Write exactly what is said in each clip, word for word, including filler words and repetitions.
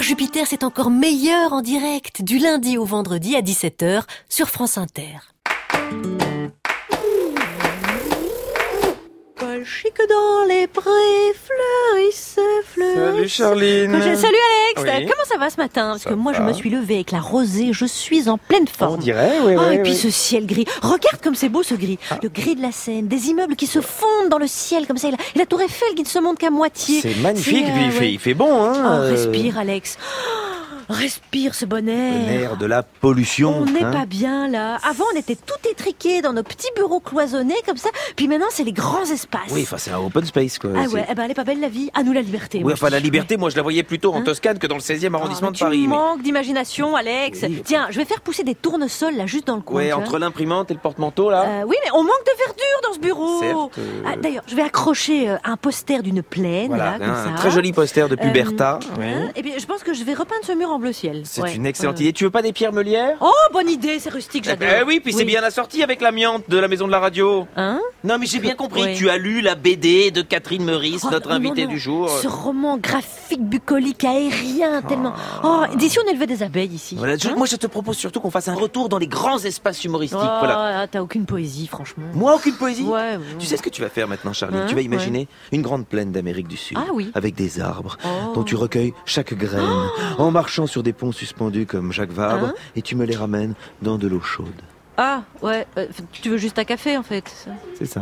Jupiter, c'est encore meilleur en direct, du lundi au vendredi à dix-sept heures sur France Inter. Col chic dans les prés, fleurissent, fleurissent. Salut Charline. Salut Alex. Oui. Comment ça va ce matin? Parce Ça que moi je va. me suis levée avec la rosée, je suis en pleine forme. On dirait, oui, Oh, oui. et puis oui. ce ciel gris. Regarde comme c'est beau ce gris. Ah. Le gris de la Seine, des immeubles qui se fondent dans le ciel comme ça. Et la, et la tour Eiffel qui ne se monte qu'à moitié. C'est magnifique, C'est, puis il euh, fait, ouais. il fait bon, hein. Oh, euh, respire Alex. Oh, respire ce bon air. L'air de la pollution. On n'est hein. pas bien là. Avant on était tout étriqués dans nos petits bureaux cloisonnés comme ça. Puis maintenant c'est les grands espaces. Oui, enfin c'est un open space quoi. Ah C'est- ouais, eh ben elle est pas belle la vie. À nous la liberté. Oui, moi, enfin je la dis. liberté, moi je la voyais plutôt en Hein Toscane que dans le seizième arrondissement Ah, de tu Paris. mais- manques d'imagination, Alex. Oui. Tiens, je vais faire pousser des tournesols là, juste dans le coin. Ouais, tu vois. entre l'imprimante et le porte-manteau là. Euh, oui, mais on manque de verdure dans ce bureau. Certes, euh, Ah, d'ailleurs, je vais accrocher euh, un poster d'une plaine Voilà, là, comme hein, un ça. très joli poster de Puberta. Euh, Oui. hein, Et puis, je pense que je vais repeindre ce mur en bleu ciel. C'est Ouais, une excellente ouais. idée. Tu veux pas des pierres meulières? Oh, bonne idée, c'est rustique, Eh j'adore. ben oui, puis c'est bien assorti avec l'amiante de la maison de la radio. Hein? Non, mais j'ai bien compris. Ouais. Tu as lu la B D de Catherine Meurice, Oh, notre non, invitée non, non. du jour. Ce roman graphique, bucolique, aérien, tellement. Oh, d'ici on élevait des abeilles ici. Voilà, je- Hein? moi, je te propose surtout qu'on fasse un retour dans les grands espaces humoristiques. Oh, Voilà. ah, t'as aucune poésie, franchement. Moi, aucune poésie. Ouais, ouais. Tu sais ce que tu vas faire maintenant, Charline? Hein, Tu vas imaginer une grande plaine d'Amérique du Sud, Ah oui. avec des arbres, Oh. dont tu recueilles chaque graine, en marchant sur des ponts suspendus comme Jacques Vabre, Hein? et tu me les ramènes dans de l'eau chaude. Ah, ouais, euh, tu veux juste un café en fait. ça. C'est ça.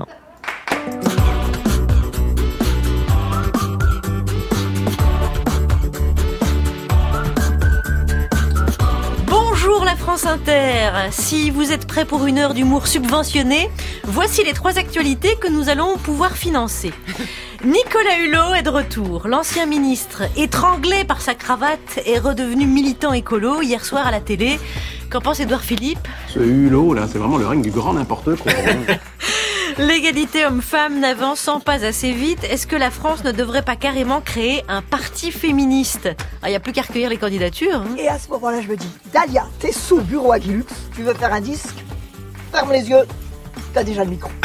Bonjour la France Inter. Si vous êtes prêts pour une heure d'humour subventionné, voici les trois actualités que nous allons pouvoir financer. Nicolas Hulot est de retour. L'ancien ministre, étranglé par sa cravate, est redevenu militant écolo hier soir à la télé. Qu'en pense Édouard Philippe? Ce hulot, là, c'est vraiment le règne du grand n'importe quoi. L'égalité homme-femme n'avançant pas assez vite, est-ce que la France ne devrait pas carrément créer un parti féministe? Il n'y a plus qu'à recueillir les candidatures. hein. Et à ce moment-là, je me dis, Dalia, t'es sous le bureau Aguilux, tu veux faire un disque? Ferme les yeux, t'as déjà le micro.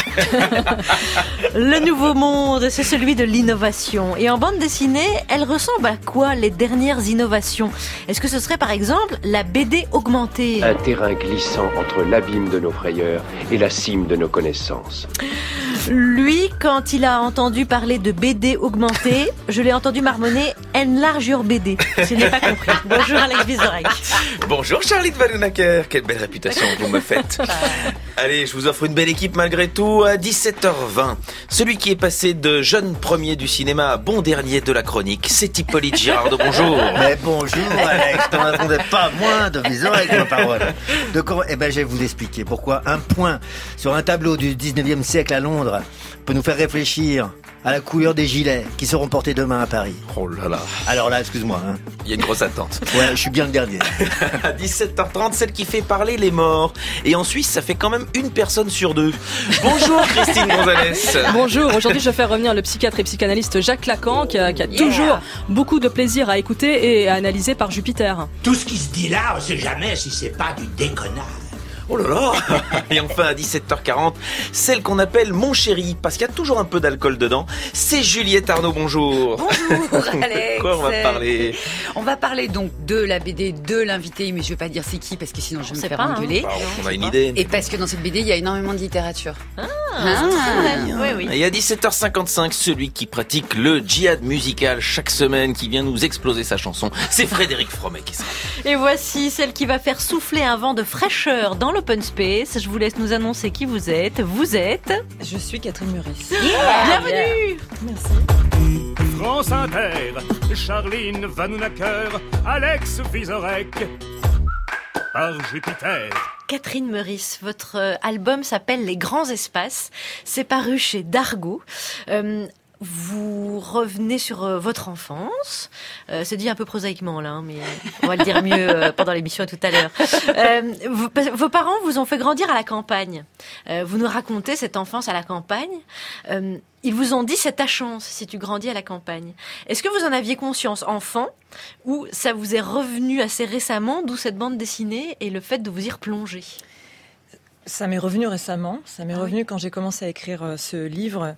Le nouveau monde, c'est celui de l'innovation. Et en bande dessinée, elle ressemble à quoi les dernières innovations? Est-ce que ce serait par exemple la B D augmentée? Un terrain glissant entre l'abîme de nos frayeurs et la cime de nos connaissances. Lui, quand il a entendu parler de B D augmentée, je l'ai entendu marmonner Enlarge your B D. Je n'ai pas compris. Bonjour Alex Vizorek. Bonjour Charline Vanhoenacker, quelle belle réputation vous me faites. Allez, je vous offre une belle équipe malgré tout à dix-sept heures vingt. Celui qui est passé de jeune premier du cinéma à bon dernier de la chronique, c'est Hippolyte Girardot. Bonjour. Mais bonjour Alex, t'en attendais pas moins de viseur avec ma parole. De quoi Eh ben, je vais vous expliquer pourquoi un point sur un tableau du dix-neuvième siècle à Londres peut nous faire réfléchir à la couleur des gilets qui seront portés demain à Paris. Oh là là, Alors là, excuse-moi, hein. il y a une grosse attente. Ouais, je suis bien le dernier. À dix-sept heures trente, celle qui fait parler les morts. Et en Suisse, ça fait quand même une personne sur deux. Bonjour Christine Gonzalez. Bonjour, aujourd'hui je fais revenir le psychiatre et psychanalyste Jacques Lacan qui a, qui a toujours beaucoup de plaisir à écouter et à analyser par Jupiter. Tout ce qui se dit là, on sait jamais si c'est pas du déconnage. Oh là là. Et enfin à dix-sept heures quarante, celle qu'on appelle mon chéri, parce qu'il y a toujours un peu d'alcool dedans, c'est Juliette Arnaud, bonjour. Bonjour Alex. Quoi on va parler? On va parler donc de la B D de l'invité, mais je vais pas dire c'est qui parce que sinon je vais me sait faire pas, hein. engueuler. Bah, on a une idée. Et parce que dans cette B D, il y a énormément de littérature. Ah, Ah. oui, oui. Et à dix-sept heures cinquante-cinq, celui qui pratique le djihad musical chaque semaine, qui vient nous exploser sa chanson, c'est Frédéric Fromet qui sera. Et voici celle qui va faire souffler un vent de fraîcheur dans l'open space. Je vous laisse nous annoncer qui vous êtes. Vous êtes... Je suis Catherine Meurice. Bienvenue. Merci. France Inter, Charline Vanhoenacker, Alex Vizorek, par Jupiter. Catherine Meurice, votre euh, album s'appelle Les Grands Espaces. C'est paru chez Dargaud. Euh, vous revenez sur euh, votre enfance. Euh, c'est dit un peu prosaïquement là, hein, mais euh, on va le dire mieux euh, pendant l'émission tout à l'heure. Euh, vos, vos parents vous ont fait grandir à la campagne. Euh, vous nous racontez cette enfance à la campagne. Euh, ils vous ont dit c'est ta chance si tu grandis à la campagne. Est-ce que vous en aviez conscience enfant ou ça vous est revenu assez récemment, d'où cette bande dessinée et le fait de vous y replonger? Ça m'est revenu récemment. Ça m'est Ah revenu oui. quand j'ai commencé à écrire euh, ce livre.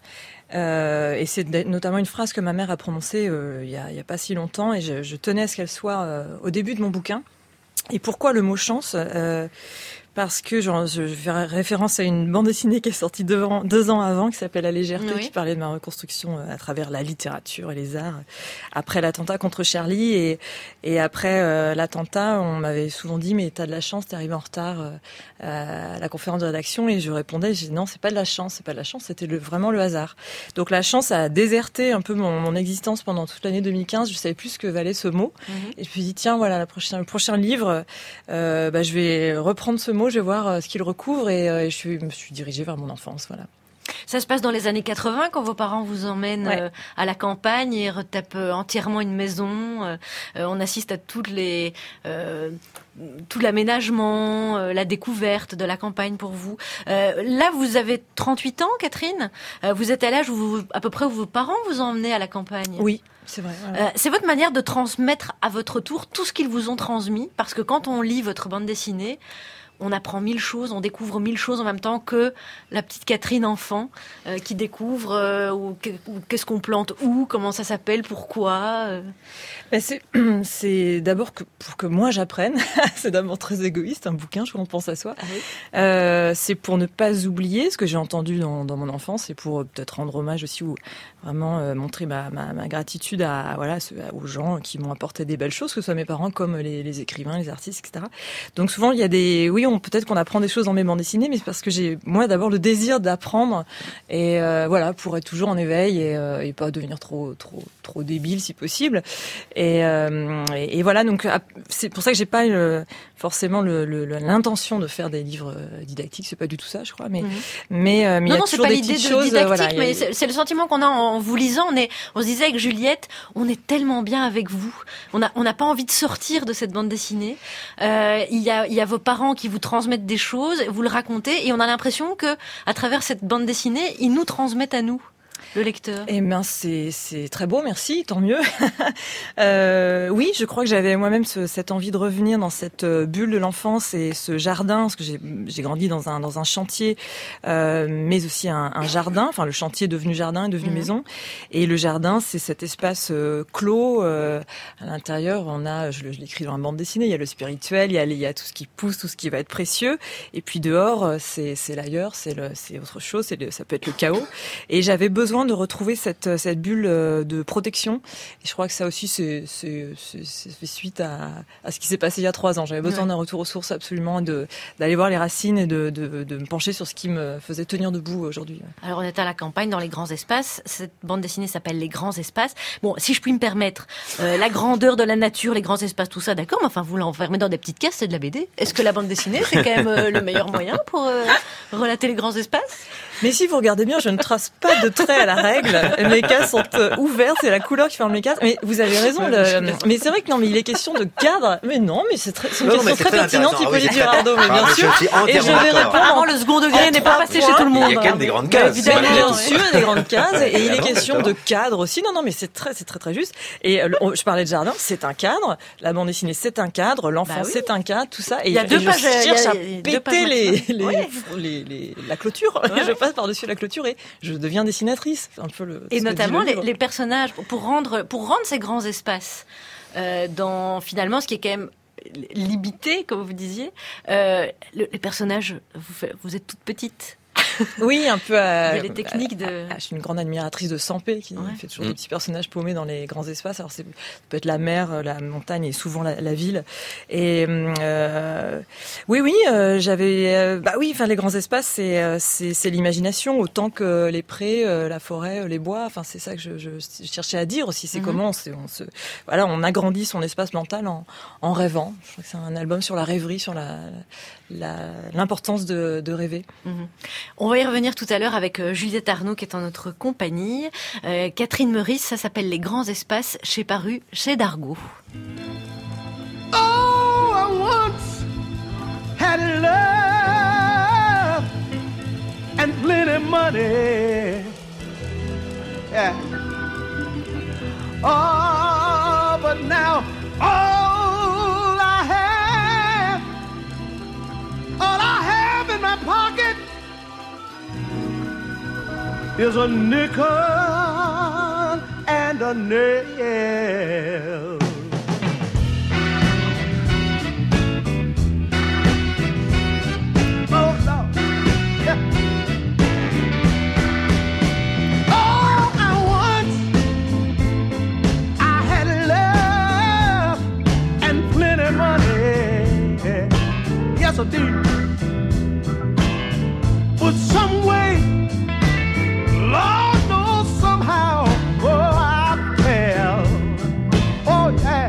Euh, et c'est d- notamment une phrase que ma mère a prononcée euh, il y a, il y a pas si longtemps. Et je, je tenais à ce qu'elle soit euh, au début de mon bouquin. Et pourquoi le mot chance euh, Parce que genre, je fais référence à une bande dessinée qui est sortie deux ans, deux ans avant, qui s'appelle La Légèreté, Oui. qui parlait de ma reconstruction à travers la littérature et les arts après l'attentat contre Charlie. Et, et après euh, l'attentat, on m'avait souvent dit « mais t'as de la chance, t'es arrivé en retard euh, à la conférence de rédaction ». Et je répondais, j'ai dit « non, c'est pas de la chance, c'est pas de la chance, c'était le, vraiment le hasard ». Donc la chance a déserté un peu mon, mon existence pendant toute l'année deux mille quinze. Je savais plus ce que valait ce mot. Mhm. Et je me suis dit, tiens, voilà, la prochaine, le prochain livre, euh, bah, je vais reprendre ce mot, je vais voir euh, ce qu'il recouvre, et, euh, et je suis- me suis dirigée vers mon enfance, voilà. Ça se passe dans les années quatre-vingts quand vos parents vous emmènent Ouais. euh, à la campagne et retapent euh, entièrement une maison. Euh, euh, on assiste à toutes les, euh, tout l'aménagement, euh, la découverte de la campagne pour vous. Euh, là, vous avez trente-huit ans, Catherine. Euh, vous êtes à l'âge où vous, à peu près où vos parents vous emmenaient à la campagne. Oui, c'est vrai. Voilà. Euh, c'est votre manière de transmettre à votre tour tout ce qu'ils vous ont transmis, parce que quand on lit votre bande dessinée, on apprend mille choses, on découvre mille choses en même temps que la petite Catherine enfant euh, qui découvre euh, ou, que- ou qu'est-ce qu'on plante où, comment ça s'appelle, pourquoi. euh. Mais c'est, c'est d'abord que, pour que moi j'apprenne, c'est d'abord très égoïste, un bouquin, je crois qu'on pense à soi. Ah oui. Euh, c'est pour ne pas oublier ce que j'ai entendu dans, dans mon enfance, et pour euh, peut-être rendre hommage aussi, ou vraiment euh, montrer ma, ma, ma gratitude à, voilà, ce- aux gens qui m'ont apporté des belles choses, que ce soit mes parents comme les, les écrivains, les artistes, et cetera. Donc souvent il y a des, oui, on peut-être qu'on apprend des choses dans mes bandes dessinées, mais c'est parce que j'ai moi d'abord le désir d'apprendre, et euh, voilà, pour être toujours en éveil et, euh, et pas devenir trop trop trop débile si possible. Et, euh, et, et voilà, donc ap- c'est pour ça que j'ai pas le, forcément le, le- le- l'intention de faire des livres euh, didactiques, c'est pas du tout ça, je crois, mais Mhm. mais, euh, mais il y Non, a non, c'est toujours pas des l'idée petites de choses, didactique, voilà, il y a- mais c'est, c'est le sentiment qu'on a en, en vous lisant. On est, on se disait avec Juliette, on est tellement bien avec vous. On a, on n'a pas envie de sortir de cette bande dessinée. Euh, il y a, il y a vos parents qui vous transmettent des choses, vous le racontez, et on a l'impression que, à travers cette bande dessinée, ils nous transmettent à nous, le lecteur. Eh ben c'est c'est très beau, merci, tant mieux. euh, oui, je crois que j'avais moi-même ce, cette envie de revenir dans cette euh, bulle de l'enfance et ce jardin, parce que j'ai j'ai grandi dans un dans un chantier, euh, mais aussi un, un jardin. Enfin, le chantier est devenu jardin, est devenu Mhm. maison, et le jardin, c'est cet espace euh, clos. Euh, à l'intérieur, on a, je, le- je l'écris dans la bande dessinée, il y a le spirituel, il y a, il y a tout ce qui pousse, tout ce qui va être précieux, et puis dehors, euh, c'est c'est l'ailleurs, c'est le c'est autre chose, c'est le, ça peut être le chaos. Et j'avais besoin de retrouver cette, cette bulle euh, de protection. Et je crois que ça aussi, c'est, c'est, c'est, c'est fait suite à, à ce qui s'est passé il y a trois ans. J'avais besoin Ouais. d'un retour aux sources absolument, de, d'aller voir les racines et de, de, de me pencher sur ce qui me faisait tenir debout aujourd'hui. Alors on est à la campagne, dans les grands espaces. Cette bande dessinée s'appelle Les Grands Espaces. Bon, si je puis me permettre, euh, la grandeur de la nature, les grands espaces, tout ça, d'accord, mais enfin vous l'enfermez dans des petites cases, c'est de la B D. Est-ce que la bande dessinée, c'est quand même euh, le meilleur moyen pour euh, relater les grands espaces? Mais si vous regardez bien, je ne trace pas de traits à la règle. Mes cases sont euh, ouvertes, c'est la couleur qui forme les cases. Mais vous avez raison. Le... Mais c'est vrai que non, mais il est question de cadre. Mais non, mais c'est, très... c'est une Non, question mais c'est très très pertinente, intéressant. Ah oui, Hippolyte c'est très- Girardot, mais Ah, bien mais je sûr. suis Et je entièrement vais d'accord. répondre. Avant, le second degré en n'est pas trois passé chez points. tout le monde. Il y a quand même des grandes cases. Évidemment, malgré tout. bien sûr, des grandes cases, et il est Évidemment, question de d'accord. cadre aussi. Non, non, mais c'est très, c'est très, très juste. Et euh, le- je parlais de jardin, c'est un cadre. La bande dessinée, c'est un cadre. L'enfant, Bah oui. c'est un cadre. Tout ça. Et, Il y a et deux je pages, cherche il y a- à il y a deux péter pages les, maximum. les, Ouais. les, les- la clôture. Je passe par-dessus la clôture et je deviens dessinatrice. C'est un peu le. Et ce que dit notamment le les, livre. les personnages, pour rendre, pour rendre ces grands espaces, euh, dans finalement ce qui est quand même limité, comme vous disiez, euh, le- les personnages, vous, fa- vous êtes toute petite. Oui, un peu à. Il y a les techniques de- Ah, je suis une grande admiratrice de Sampé qui Ouais. fait toujours Mm. des petits personnages paumés dans les grands espaces. Alors c'est, ça peut être la mer, la montagne et souvent la, la ville. Et euh, oui, oui, euh, j'avais. euh, bah oui, enfin les grands espaces, c'est euh, c'est, c'est l'imagination autant que les prés, euh, la forêt, euh, les bois. Enfin c'est ça que je, je, je cherchais à dire aussi. C'est Mhm. comment on se, on se, voilà, on agrandit son espace mental en, en rêvant. Je crois que c'est un album sur la rêverie, sur la, la l'importance de, de rêver. Mhm. On va y revenir tout à l'heure avec euh, Juliette Arnaud qui est en notre compagnie. Euh, Catherine Meurice, ça s'appelle Les Grands Espaces, chez Paru, chez Dargaud. Oh, I once had love and plenty money. Yeah. Oh, but now all I have, all I have in my pocket is a nickel and a nail. Oh, Lord. Yeah. Oh, I once I had love and plenty money. Yes, I did. But some way, Lord knows somehow, oh, I fell. Oh, yeah.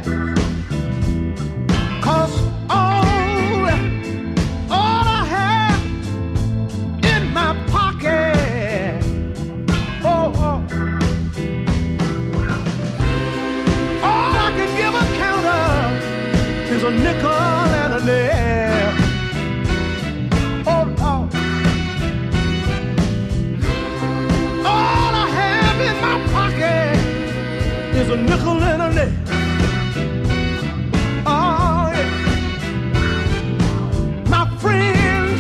Cause all, all I have in my pocket, oh, oh, all I can give account of is a nickel and a nail. Oh, Lord. All I have in my pocket is a nickel and a nail. Oh, yeah. My friends,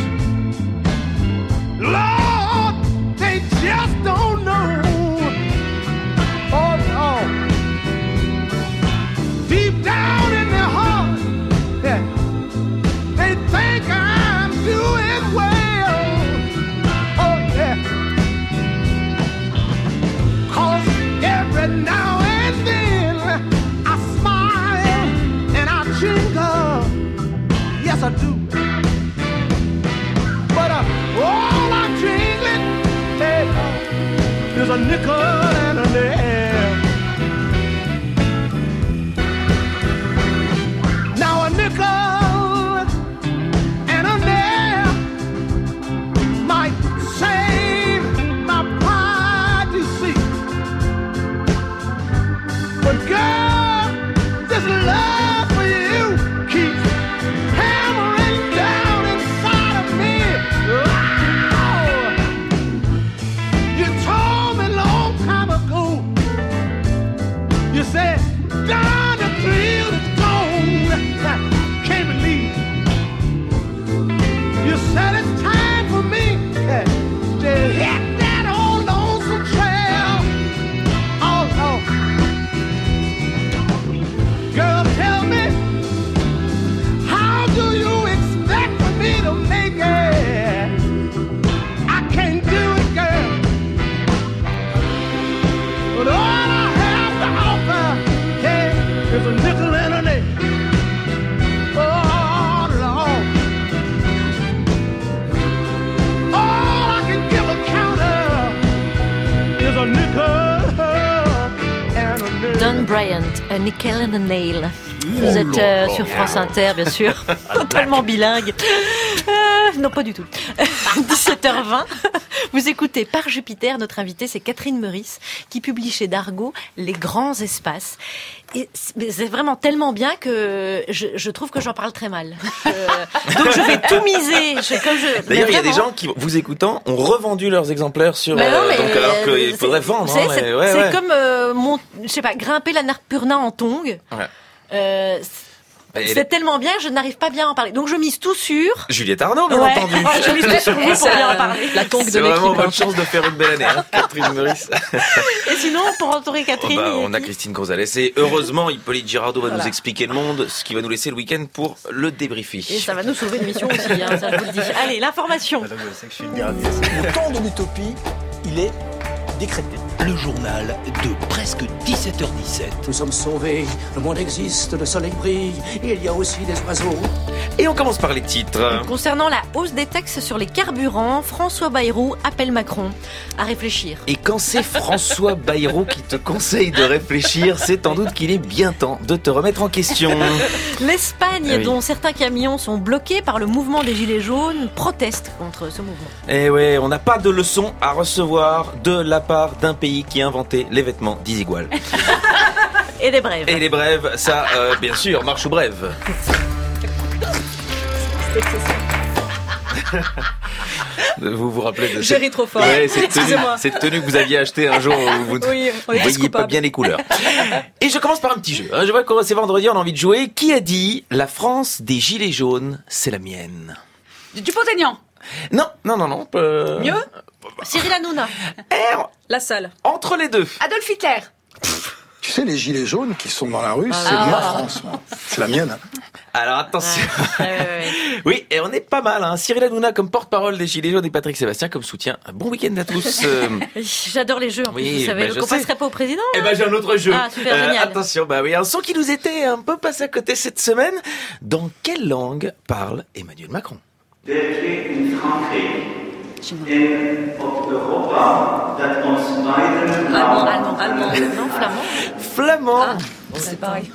Lord, they just don't know. Oh, Lord. Deep down in their heart, yeah, they think I'm doing well. Oh, yeah. Cause every now and then I smile and I jingle. Yes, I do. But uh, all I'm jingling, hey, is a nickel and a nail. Now a nickel and a nail might save my pride, you see. But girl, this love for you keeps hammering down inside of me. Oh, you told me long time ago. You said, "Down the thrill is gone." Can't believe. You said it's time for me eh, to hit that old lonesome trail. Oh, oh. Girl, tell me, how do you expect for me to make it? I can't do it, girl. But all I have to offer, yeah, is a nickel and a nail. Oh, Lord. All I can give account of is a nickel and a nail. Don Bryant, A Nickel and a Nail. Vous êtes euh, sur France Inter, bien sûr, totalement bilingue. Euh, non, pas du tout. dix-sept heures vingt, vous écoutez Par Jupiter. Notre invitée, c'est Catherine Meurice, qui publie chez Dargaud Les Grands Espaces. Et c'est vraiment tellement bien que je, je trouve que j'en parle très mal. Je, donc je vais tout miser. Je, comme je, D'ailleurs, il y a des gens qui, vous écoutant, ont revendu leurs exemplaires sur. Mais non, euh, mais donc alors euh, qu'il faudrait vendre. C'est, Hein, c'est, mais ouais, c'est ouais. comme euh, mon, je sais pas, grimper la Narpurna en tongs. Ouais. Euh, Et c'est les- tellement bien que je n'arrive pas bien à en parler. Donc je mise tout sur. Juliette Arnaud, bien Ouais. entendu. Ouais, je mise tout sur vous pour bien en parler. La tongue de C'est vraiment l'équipe. bonne chance de faire une belle année, hein, Catherine Meurice. Et sinon, pour entourer Oh Catherine. bah, il y a on a qui Christine Gonzalez et heureusement Hippolyte Girardot va Voilà. nous expliquer le monde, ce qui va nous laisser le week-end pour le débriefer. Et ça va nous sauver l'émission aussi, hein, ça je vous le dis. Allez, l'information. Je sais que je suis le dernier. Le temps de l'utopie, il est décrété. Le journal de presque dix-sept heures dix-sept. Nous sommes sauvés, le monde existe, le soleil brille, il y a aussi des oiseaux. Et on commence par les titres. Concernant la hausse des taxes sur les carburants, François Bayrou appelle Macron à réfléchir. Et quand c'est François Bayrou qui te conseille de réfléchir, c'est sans doute qu'il est bien temps de te remettre en question. L'Espagne, Oui. dont certains camions sont bloqués par le mouvement des Gilets jaunes, proteste contre ce mouvement. Eh ouais, on n'a pas de leçon à recevoir de la part d'un pays qui a inventé les vêtements disiguales. Et des brèves. Et les brèves, ça, euh, bien sûr, marche ou brève. Vous vous rappelez de J'ai cette... ri trop fort. Ouais, cette, tenue, Excusez-moi. cette tenue que vous aviez achetée un jour où vous ne Oui, on est tous voyez pas coupables. bien les couleurs. Et je commence par un petit jeu. Je vois que c'est vendredi, on a envie de jouer. Qui a dit « La France des gilets jaunes, c'est la mienne » Dupont-Aignan. Non, non, non, non. Euh... Mieux Cyril Hanouna. R. La salle. Entre les deux. Adolf Hitler. Tu sais, les gilets jaunes qui sont dans la rue, Ah. c'est ma France, moi. C'est la mienne. Alors attention. Ouais, ouais, ouais. Oui, et on est pas mal. Hein. Cyril Hanouna comme porte-parole des Gilets jaunes et Patrick Sébastien comme soutien. Un bon week-end à tous. Euh... J'adore les jeux en plus, Oui, vous savez. bah, je Donc on sais. passerait pas au président. Eh ben j'ai un autre jeu. Ah, super, génial. Attention, bah oui, un son qui nous était un peu passé à côté cette semaine. Dans quelle langue parle Emmanuel Macron? Allemand, allemand, allemand. Non, flamand. Flamand. Ah, c'est pareil.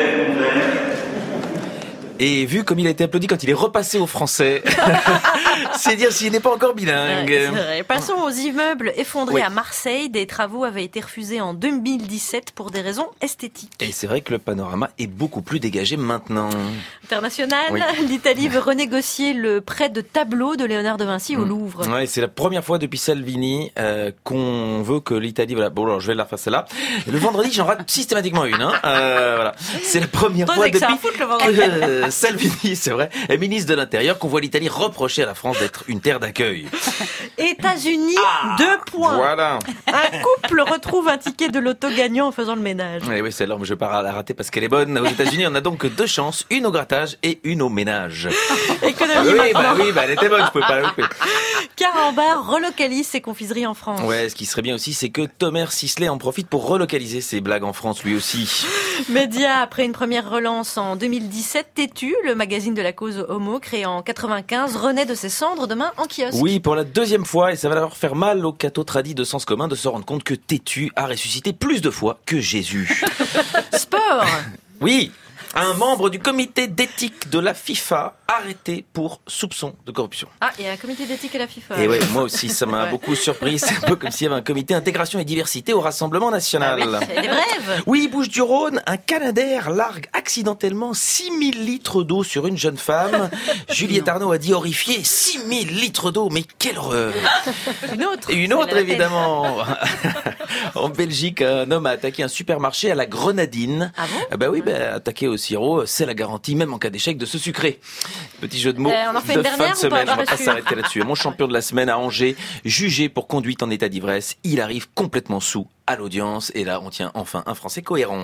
Et vu comme il a été applaudi quand il est repassé au français, c'est dire s'il n'est pas encore bilingue. Ouais, c'est vrai. Passons aux immeubles effondrés Oui. à Marseille. Des travaux avaient été refusés en deux mille dix-sept pour des raisons esthétiques. Et c'est vrai que le panorama est beaucoup plus dégagé maintenant. International, Oui. l'Italie veut renégocier le prêt de tableau de Léonard de Vinci au Louvre. Ouais, c'est la première fois depuis Salvini euh, qu'on veut que l'Italie... Voilà. Bon, alors je vais la refaire celle-là. Le vendredi, j'en rate systématiquement une. Hein. Euh, voilà. C'est la première Toi, fois c'est que depuis... ça fout le vendredi. Euh, Salvini, c'est vrai, est ministre de l'Intérieur, qu'on voit l'Italie reprocher à la France d'être une terre d'accueil. États-Unis, deux points. Voilà. Un couple retrouve un ticket de loto gagnant en faisant le ménage. Et oui, celle-là, je vais pas la rater parce qu'elle est bonne. Aux États-Unis, on a donc deux chances, une au grattage et une au ménage. Économie oui, maintenant. bah oui, bah elle était bonne, je pouvais pas la louper. Carambar relocalise ses confiseries en France. Ouais, ce qui serait bien aussi, c'est que Thomas Sisley en profite pour relocaliser ses blagues en France, lui aussi. Média, après une première relance en deux mille dix-sept, Tétu, le magazine de la cause homo, créé en quatre-vingt-quinze, renaît de ses cendres demain en kiosque. Oui, pour la deuxième fois, et ça va leur faire mal au catho tradit de sens commun de se rendre compte que Tétu a ressuscité plus de fois que Jésus. Sport. Oui, un membre du comité d'éthique de la FIFA arrêté pour soupçon de corruption. Ah, il y a un comité d'éthique à la FIFA. Et ouais, moi aussi, ça m'a Ouais. beaucoup surpris. C'est un peu comme s'il y avait un comité intégration et diversité au Rassemblement national. Ah oui, c'est des brèves. Oui, Bouches-du-Rhône, un Canadair largue accidentellement six mille litres d'eau sur une jeune femme. Juliette Arnaud a dit horrifiée, six mille litres d'eau, mais quelle horreur. Une autre. Et une autre, évidemment. En Belgique, un homme a attaqué un supermarché à la grenadine. Ah bon? Ah bah oui, bah, attaquer au sirop, c'est la garantie, même en cas d'échec, de se sucrer. Petit jeu de mots Euh, on en fait de une fin dernière de ou pas? semaine. On va Pas pas sûr. s'arrêter là-dessus. Mon champion de la semaine à Angers, jugé pour conduite en état d'ivresse. Il arrive complètement sous à l'audience. Et là, on tient enfin un Français cohérent.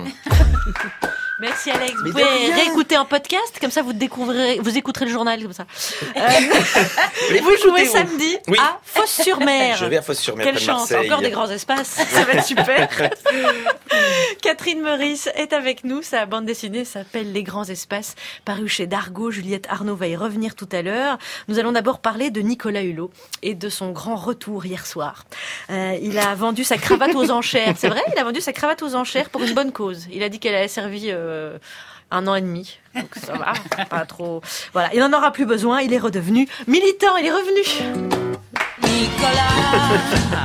Merci Alex. Vous Mais de pouvez rien. réécouter en podcast, comme ça vous découvrirez, vous écouterez le journal comme ça. Euh, Mais vous jouez écoutez-vous. samedi Oui. à Fosse-sur-Mer. Je vais à Fosse-sur-Mer, Quelle près de chance, Marseille. encore des grands espaces, ça va être super. Catherine Meurice est avec nous, sa bande dessinée s'appelle Les Grands Espaces, parue chez Dargaud. Juliette Arnaud va y revenir tout à l'heure. Nous allons d'abord parler de Nicolas Hulot et de son grand retour hier soir. Euh, il a vendu sa cravate aux enchères, c'est vrai, il a vendu sa cravate aux enchères pour une bonne cause. Il a dit qu'elle avait servi euh, un an et demi, donc ça va, pas trop... Voilà, il n'en aura plus besoin, il est redevenu militant, il est revenu. Nicolas,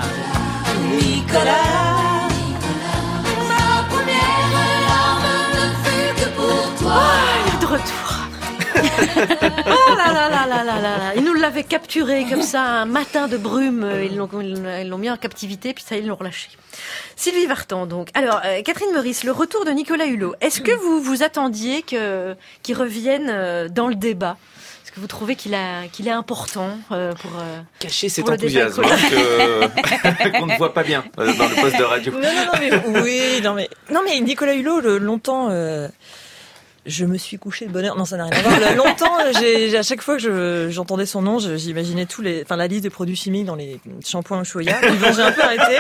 Nicolas, ma première larme ne fut que pour toi. Ah, il est de retour. Oh là là là là là là là. Ils nous l'avaient capturé comme ça un matin de brume. Ils l'ont, ils l'ont mis en captivité, puis ça, ils l'ont relâché. Sylvie Vartan, donc. Alors, euh, Catherine Meurice, le retour de Nicolas Hulot. Est-ce que vous vous attendiez que, qu'il revienne euh, dans le débat? Est-ce que vous trouvez qu'il, a, qu'il est important euh, pour... Euh, Cacher cet pour le débat enthousiasme hein, que- qu'on ne voit pas bien euh, dans le poste de radio. Non, non, non, mais oui, non, mais, non, mais Nicolas Hulot, le- longtemps, euh, je me suis couché de bonne heure. Non, ça n'a rien à voir. Le- Longtemps, j'ai, à chaque fois que je, j'entendais son nom, je- j'imaginais tous les, enfin, la liste des produits chimiques dans les shampoings Ushuaïa. Donc, j'ai un peu arrêté.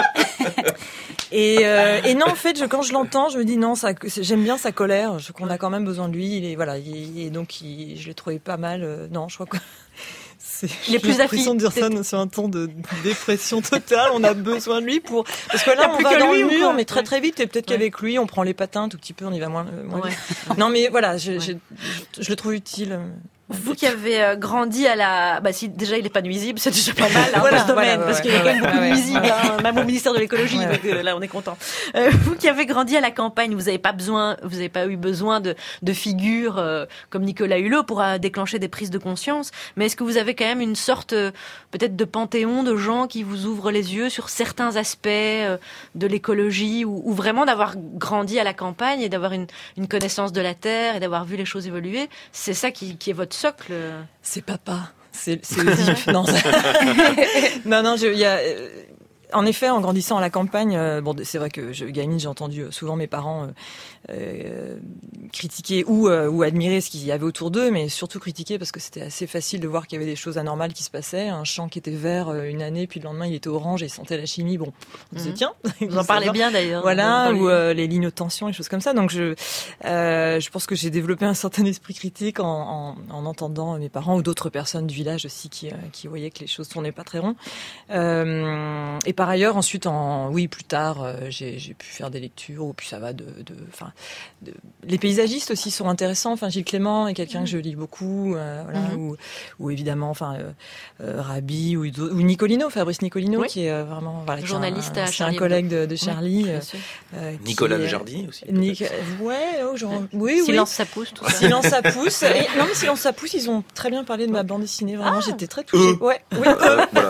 Et, euh, et non, en fait, je, quand je l'entends, je me dis non, ça, j'aime bien sa colère. Je, qu'on a quand même besoin de lui. Il est, voilà, il, et donc, il, je l'ai trouvé pas mal. Euh, non, je crois que. C'est, Il est plus j'ai l'impression de dire ça affecté. sur un ton de dépression totale. On a besoin de lui pour, parce que Il y a là, on plus va que dans lui, le ou mur, quoi mais très Ouais. très vite. Et peut-être qu'avec lui, on prend les patins un tout petit peu, on y va moins, euh, moins Ouais. vite. Non, mais voilà, je, je, je, je le trouve utile. euh, Vous qui avez euh, grandi à la... Bah si déjà il est pas nuisible, c'est déjà pas mal hein, Voilà, dans ce domaine, voilà, parce ouais, qu'il y a quand même ouais, beaucoup ouais, de nuisibles, ouais. hein, même au ministère de l'écologie, Ouais. donc euh, là on est content. Euh, vous qui avez grandi à la campagne, vous n'avez pas besoin, vous n'avez pas eu besoin de, de figures euh, comme Nicolas Hulot pour euh, déclencher des prises de conscience, mais est-ce que vous avez quand même une sorte euh, peut-être de panthéon de gens qui vous ouvrent les yeux sur certains aspects euh, de l'écologie, ou, ou vraiment d'avoir grandi à la campagne et d'avoir une, une connaissance de la terre et d'avoir vu les choses évoluer, c'est ça qui, qui est votre socle euh C'est papa. C'est, c'est Oedipe. non, ça... non, non, je, il y a. Euh... En effet, en grandissant à la campagne, euh, bon, c'est vrai que je, gamine, j'ai entendu souvent mes parents euh, euh, critiquer ou euh, ou admirer ce qu'il y avait autour d'eux, mais surtout critiquer parce que c'était assez facile de voir qu'il y avait des choses anormales qui se passaient. Un champ qui était vert euh, une année, puis le lendemain il était orange et il sentait la chimie. Bon, on disait mmh. tiens, vous en parlez bien d'ailleurs. Voilà, ou euh, les lignes de tension, et choses comme ça. Donc je euh, je pense que j'ai développé un certain esprit critique en, en, en entendant mes parents ou d'autres personnes du village aussi qui euh, qui voyaient que les choses tournaient pas très rond. Euh, et par ailleurs, ensuite, en oui, plus tard, euh, j'ai, j'ai pu faire des lectures. Ou puis ça va de, de, enfin, de, les paysagistes aussi sont intéressants. Enfin, Gilles Clément est quelqu'un mmh. que je lis beaucoup. Euh, voilà, mmh. ou, ou évidemment, enfin, euh, euh, Rabi ou, ou Nicolino, Fabrice Nicolino, oui. qui est euh, vraiment voilà, journaliste un, à c'est un collègue de, de Charlie. Oui, euh, Nicolas est, Le Jardinier aussi. Nic- ouais, oh, genre, oui, Silence oui. ça pousse, tout ça. Silence ça pousse. Et, non, mais Silence ça pousse, ils ont très bien parlé de ma bande dessinée. Vraiment, ah. j'étais très touchée. Euh. Ouais, oui. Euh. Voilà.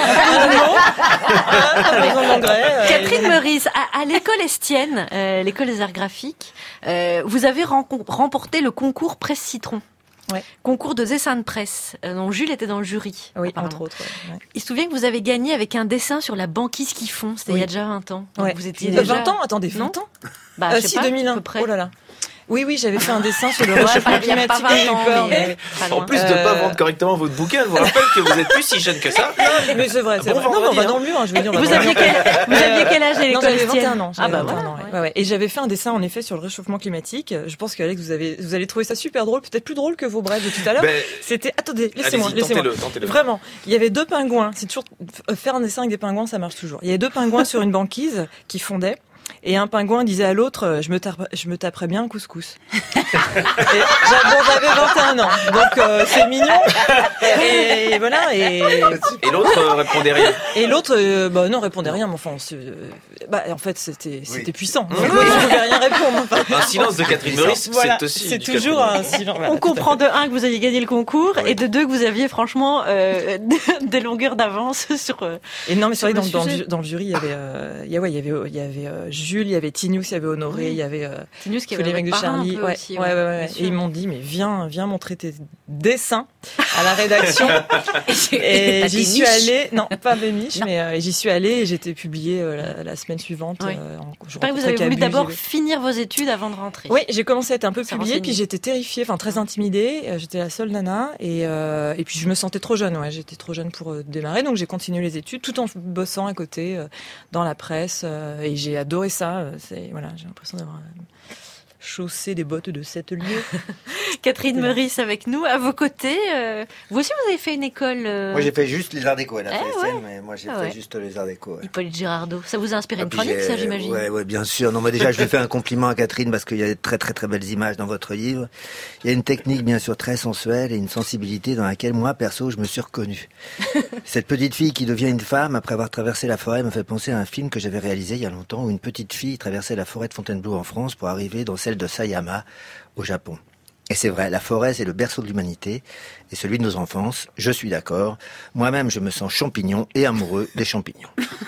Euh, Catherine Meurice, à, à l'école Estienne, euh, l'école des arts graphiques, euh, vous avez renco- remporté le concours Presse Citron. Ouais. Concours de dessin de presse, euh, dont Jules était dans le jury. Oui, entre autres. Ouais. Il se souvient que vous avez gagné avec un dessin sur la banquise qui fond. C'était oui. il y a déjà vingt ans. Ouais. Vous étiez déjà... déjà... vingt ans Attendez, vingt non ans Bah, euh, je sais si, pas, deux mille un. à peu près. Oh là là. Oui, oui, j'avais fait un dessin sur le réchauffement climatique. J'ai eu peur. Mais... En plus de ne pas vendre correctement votre bouquin, je vous rappelle que vous êtes plus si jeune que ça. Non, mais c'est vrai, c'est bon vrai. Non, on va dans le mur, hein, je veux dire. Vous aviez quel, vous aviez quel âge à l'école? Non, j'avais vingt et un ans. Ah bah vingt et un ans, ouais. Ouais, ouais. Et j'avais fait un dessin, en effet, sur le réchauffement climatique. Je pense qu'Alex, vous avez, vous allez trouver ça super drôle, peut-être plus drôle que vos brèves de tout à l'heure. Ben... C'était, attendez, laissez-moi, Allez-y, laissez-moi. Tentez-le, tentez-le. Vraiment. Il y avait deux pingouins. C'est toujours, faire un dessin avec des pingouins, ça marche toujours. Il y avait deux pingouins sur une banquise qui fondaient. Et un pingouin disait à l'autre, je me taperais, je me taperais bien un couscous. Et bon, j'avais vingt et un ans, donc euh, c'est mignon. Et, et voilà. Et, et l'autre euh, répondait rien. Et l'autre, euh, bah non, répondait rien. Mais enfin, euh, bah en fait, c'était, c'était oui. puissant. Donc, moi, je pouvais rien répondre. Enfin, un silence de Catherine Meurice, voilà, c'est aussi. C'est toujours un silence. Voilà, on comprend de un que vous aviez gagné le concours oui. et de deux que vous aviez franchement euh, des longueurs d'avance sur. Euh, et non, mais c'est vrai, dans, dans, le, dans le jury, il y avait, euh, il y, ouais, il y avait, il y avait euh, Jules, il y avait Tinius, il y avait Honoré, oui. il y avait euh, Tinius qui avait les mecs de Charlie. Ouais, aussi, ouais, ouais, ouais, ouais. Et ils m'ont dit, mais viens, viens montrer tes dessins à la rédaction. et et j'y suis allée, non, pas Bémiche, mais euh, j'y suis allée et j'étais publiée euh, la, la semaine suivante. Oui. Euh, en, je crois que vous avez voulu d'abord finir vos études avant de rentrer. Oui, j'ai commencé à être un peu publiée, puis j'étais terrifiée, enfin très intimidée. J'étais la seule nana et euh, et puis je me sentais trop jeune. Ouais, j'étais trop jeune pour euh, démarrer, donc j'ai continué les études tout en bossant à côté euh, dans la presse euh, et j'ai adoré ça. C'est voilà, j'ai l'impression d'avoir chaussé des bottes de sept lieues. Catherine Meurice avec nous, à vos côtés. Euh, vous aussi, vous avez fait une école euh... Moi, j'ai fait juste les arts déco. Elle a eh, fait ouais. les scènes, mais moi, j'ai ah, fait ouais. juste les arts déco. Ouais. Hippolyte Girardot, ça vous a inspiré ah, une chronique, j'ai... ça, j'imagine. Ouais, ouais, bien sûr. Non, mais déjà, je lui fais un compliment à Catherine parce qu'il y a de très, très, très belles images dans votre livre. Il y a une technique, bien sûr, très sensuelle et une sensibilité dans laquelle, moi, perso, je me suis reconnu. Cette petite fille qui devient une femme après avoir traversé la forêt me fait penser à un film que j'avais réalisé il y a longtemps où une petite fille traversait la forêt de Fontainebleau en France pour arriver dans celle de Sayama au Japon. Et c'est vrai, la forêt, c'est le berceau de l'humanité et celui de nos enfances. Je suis d'accord. Moi-même, je me sens champignon et amoureux des champignons.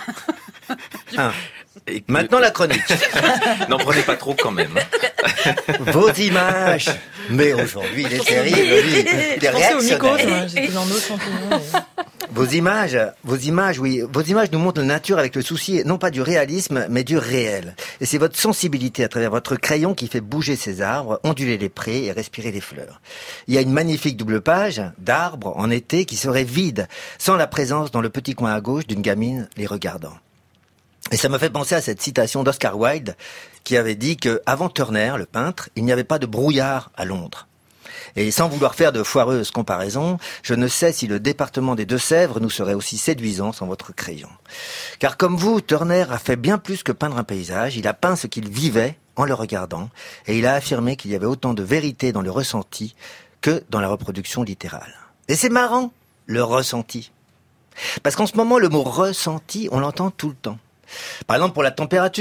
Un. Et maintenant, la chronique. N'en prenez pas trop quand même. Vos images. Mais aujourd'hui, il est terrible. Lui, il est réactionnaire. J'étais dans nos champignons. Vos images, vos images, oui, vos images nous montrent la nature avec le souci, non pas du réalisme, mais du réel. Et c'est votre sensibilité à travers votre crayon qui fait bouger ces arbres, onduler les prés et respirer les fleurs. Il y a une magnifique double page d'arbres en été qui serait vide, sans la présence dans le petit coin à gauche d'une gamine les regardant. Et ça me fait penser à cette citation d'Oscar Wilde qui avait dit que avant Turner, le peintre, il n'y avait pas de brouillard à Londres. Et sans vouloir faire de foireuses comparaisons, je ne sais si le département des Deux-Sèvres nous serait aussi séduisant sans votre crayon. Car comme vous, Turner a fait bien plus que peindre un paysage, il a peint ce qu'il vivait en le regardant, et il a affirmé qu'il y avait autant de vérité dans le ressenti que dans la reproduction littérale. Et c'est marrant, le ressenti. Parce qu'en ce moment, le mot ressenti, on l'entend tout le temps. Par exemple, pour la température,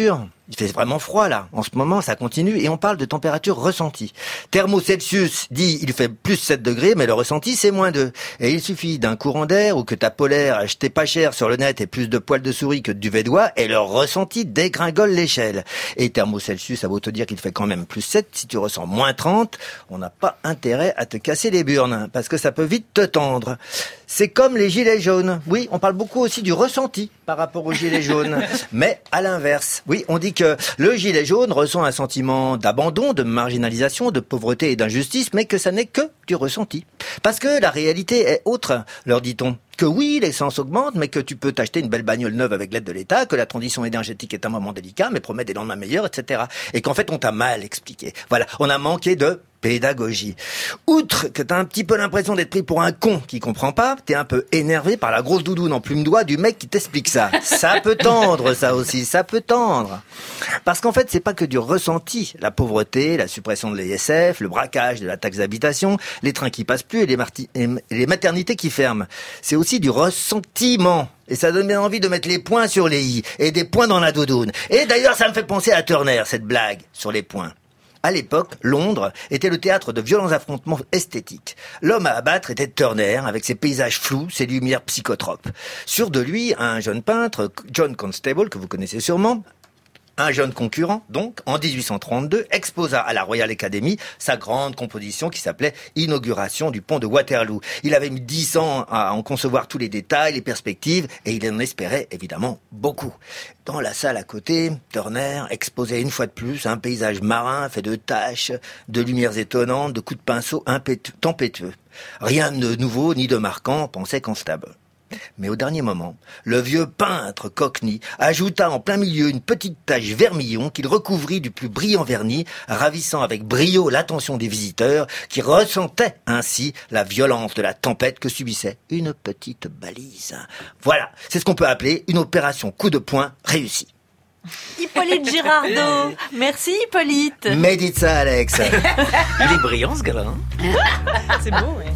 Il fait vraiment froid là. En ce moment, ça continue et on parle de température ressentie. Thermo-Celsius dit il fait plus sept degrés, mais le ressenti c'est moins deux. Et il suffit d'un courant d'air ou que ta polaire achetée pas cher sur le net ait plus de poils de souris que de duvet d'oie et le ressenti dégringole l'échelle. Et Thermo-Celsius, ça vaut te dire qu'il fait quand même plus sept. Si tu ressens moins trente, on n'a pas intérêt à te casser les burnes parce que ça peut vite te tendre. C'est comme les gilets jaunes. Oui, on parle beaucoup aussi du ressenti par rapport aux gilets jaunes. Mais à l'inverse, oui, on dit que le gilet jaune ressent un sentiment d'abandon, de marginalisation, de pauvreté et d'injustice, mais que ça n'est que du ressenti. Parce que la réalité est autre, leur dit-on. Que oui, l'essence augmente, mais que tu peux t'acheter une belle bagnole neuve avec l'aide de l'État, que la transition énergétique est un moment délicat, mais promet des lendemains meilleurs, et cetera. Et qu'en fait, on t'a mal expliqué. Voilà, on a manqué de pédagogie. Outre que t'as un petit peu l'impression d'être pris pour un con qui comprend pas, t'es un peu énervé par la grosse doudoune en plume d'oie du mec qui t'explique ça. Ça peut tendre, ça aussi, ça peut tendre. Parce qu'en fait, c'est pas que du ressenti. La pauvreté, la suppression de l'I S F, le braquage de la taxe d'habitation, les trains qui passent plus et les, marti- et les maternités qui ferment. C'est aussi du ressentiment. Et ça donne bien envie de mettre les points sur les i et des points dans la doudoune. Et d'ailleurs, ça me fait penser à Turner, cette blague sur les points. À l'époque, Londres était le théâtre de violents affrontements esthétiques. L'homme à abattre était Turner, avec ses paysages flous, ses lumières psychotropes. Sûr de lui, un jeune peintre, John Constable, que vous connaissez sûrement, un jeune concurrent, donc, en dix-huit cent trente-deux, exposa à la Royal Academy sa grande composition qui s'appelait « Inauguration du pont de Waterloo ». Il avait mis dix ans à en concevoir tous les détails, les perspectives, et il en espérait évidemment beaucoup. Dans la salle à côté, Turner exposait une fois de plus un paysage marin fait de taches, de lumières étonnantes, de coups de pinceau impétueux, tempétueux. Rien de nouveau ni de marquant, pensait Constable. Mais au dernier moment, le vieux peintre Cockney ajouta en plein milieu une petite tache vermillon qu'il recouvrit du plus brillant vernis, ravissant avec brio l'attention des visiteurs qui ressentaient ainsi la violence de la tempête que subissait une petite balise. Voilà, c'est ce qu'on peut appeler une opération coup de poing réussie. Hippolyte Girardot. Merci Hippolyte. Médite ça, Alex. Il est brillant ce gars-là. Hein. C'est beau, ouais.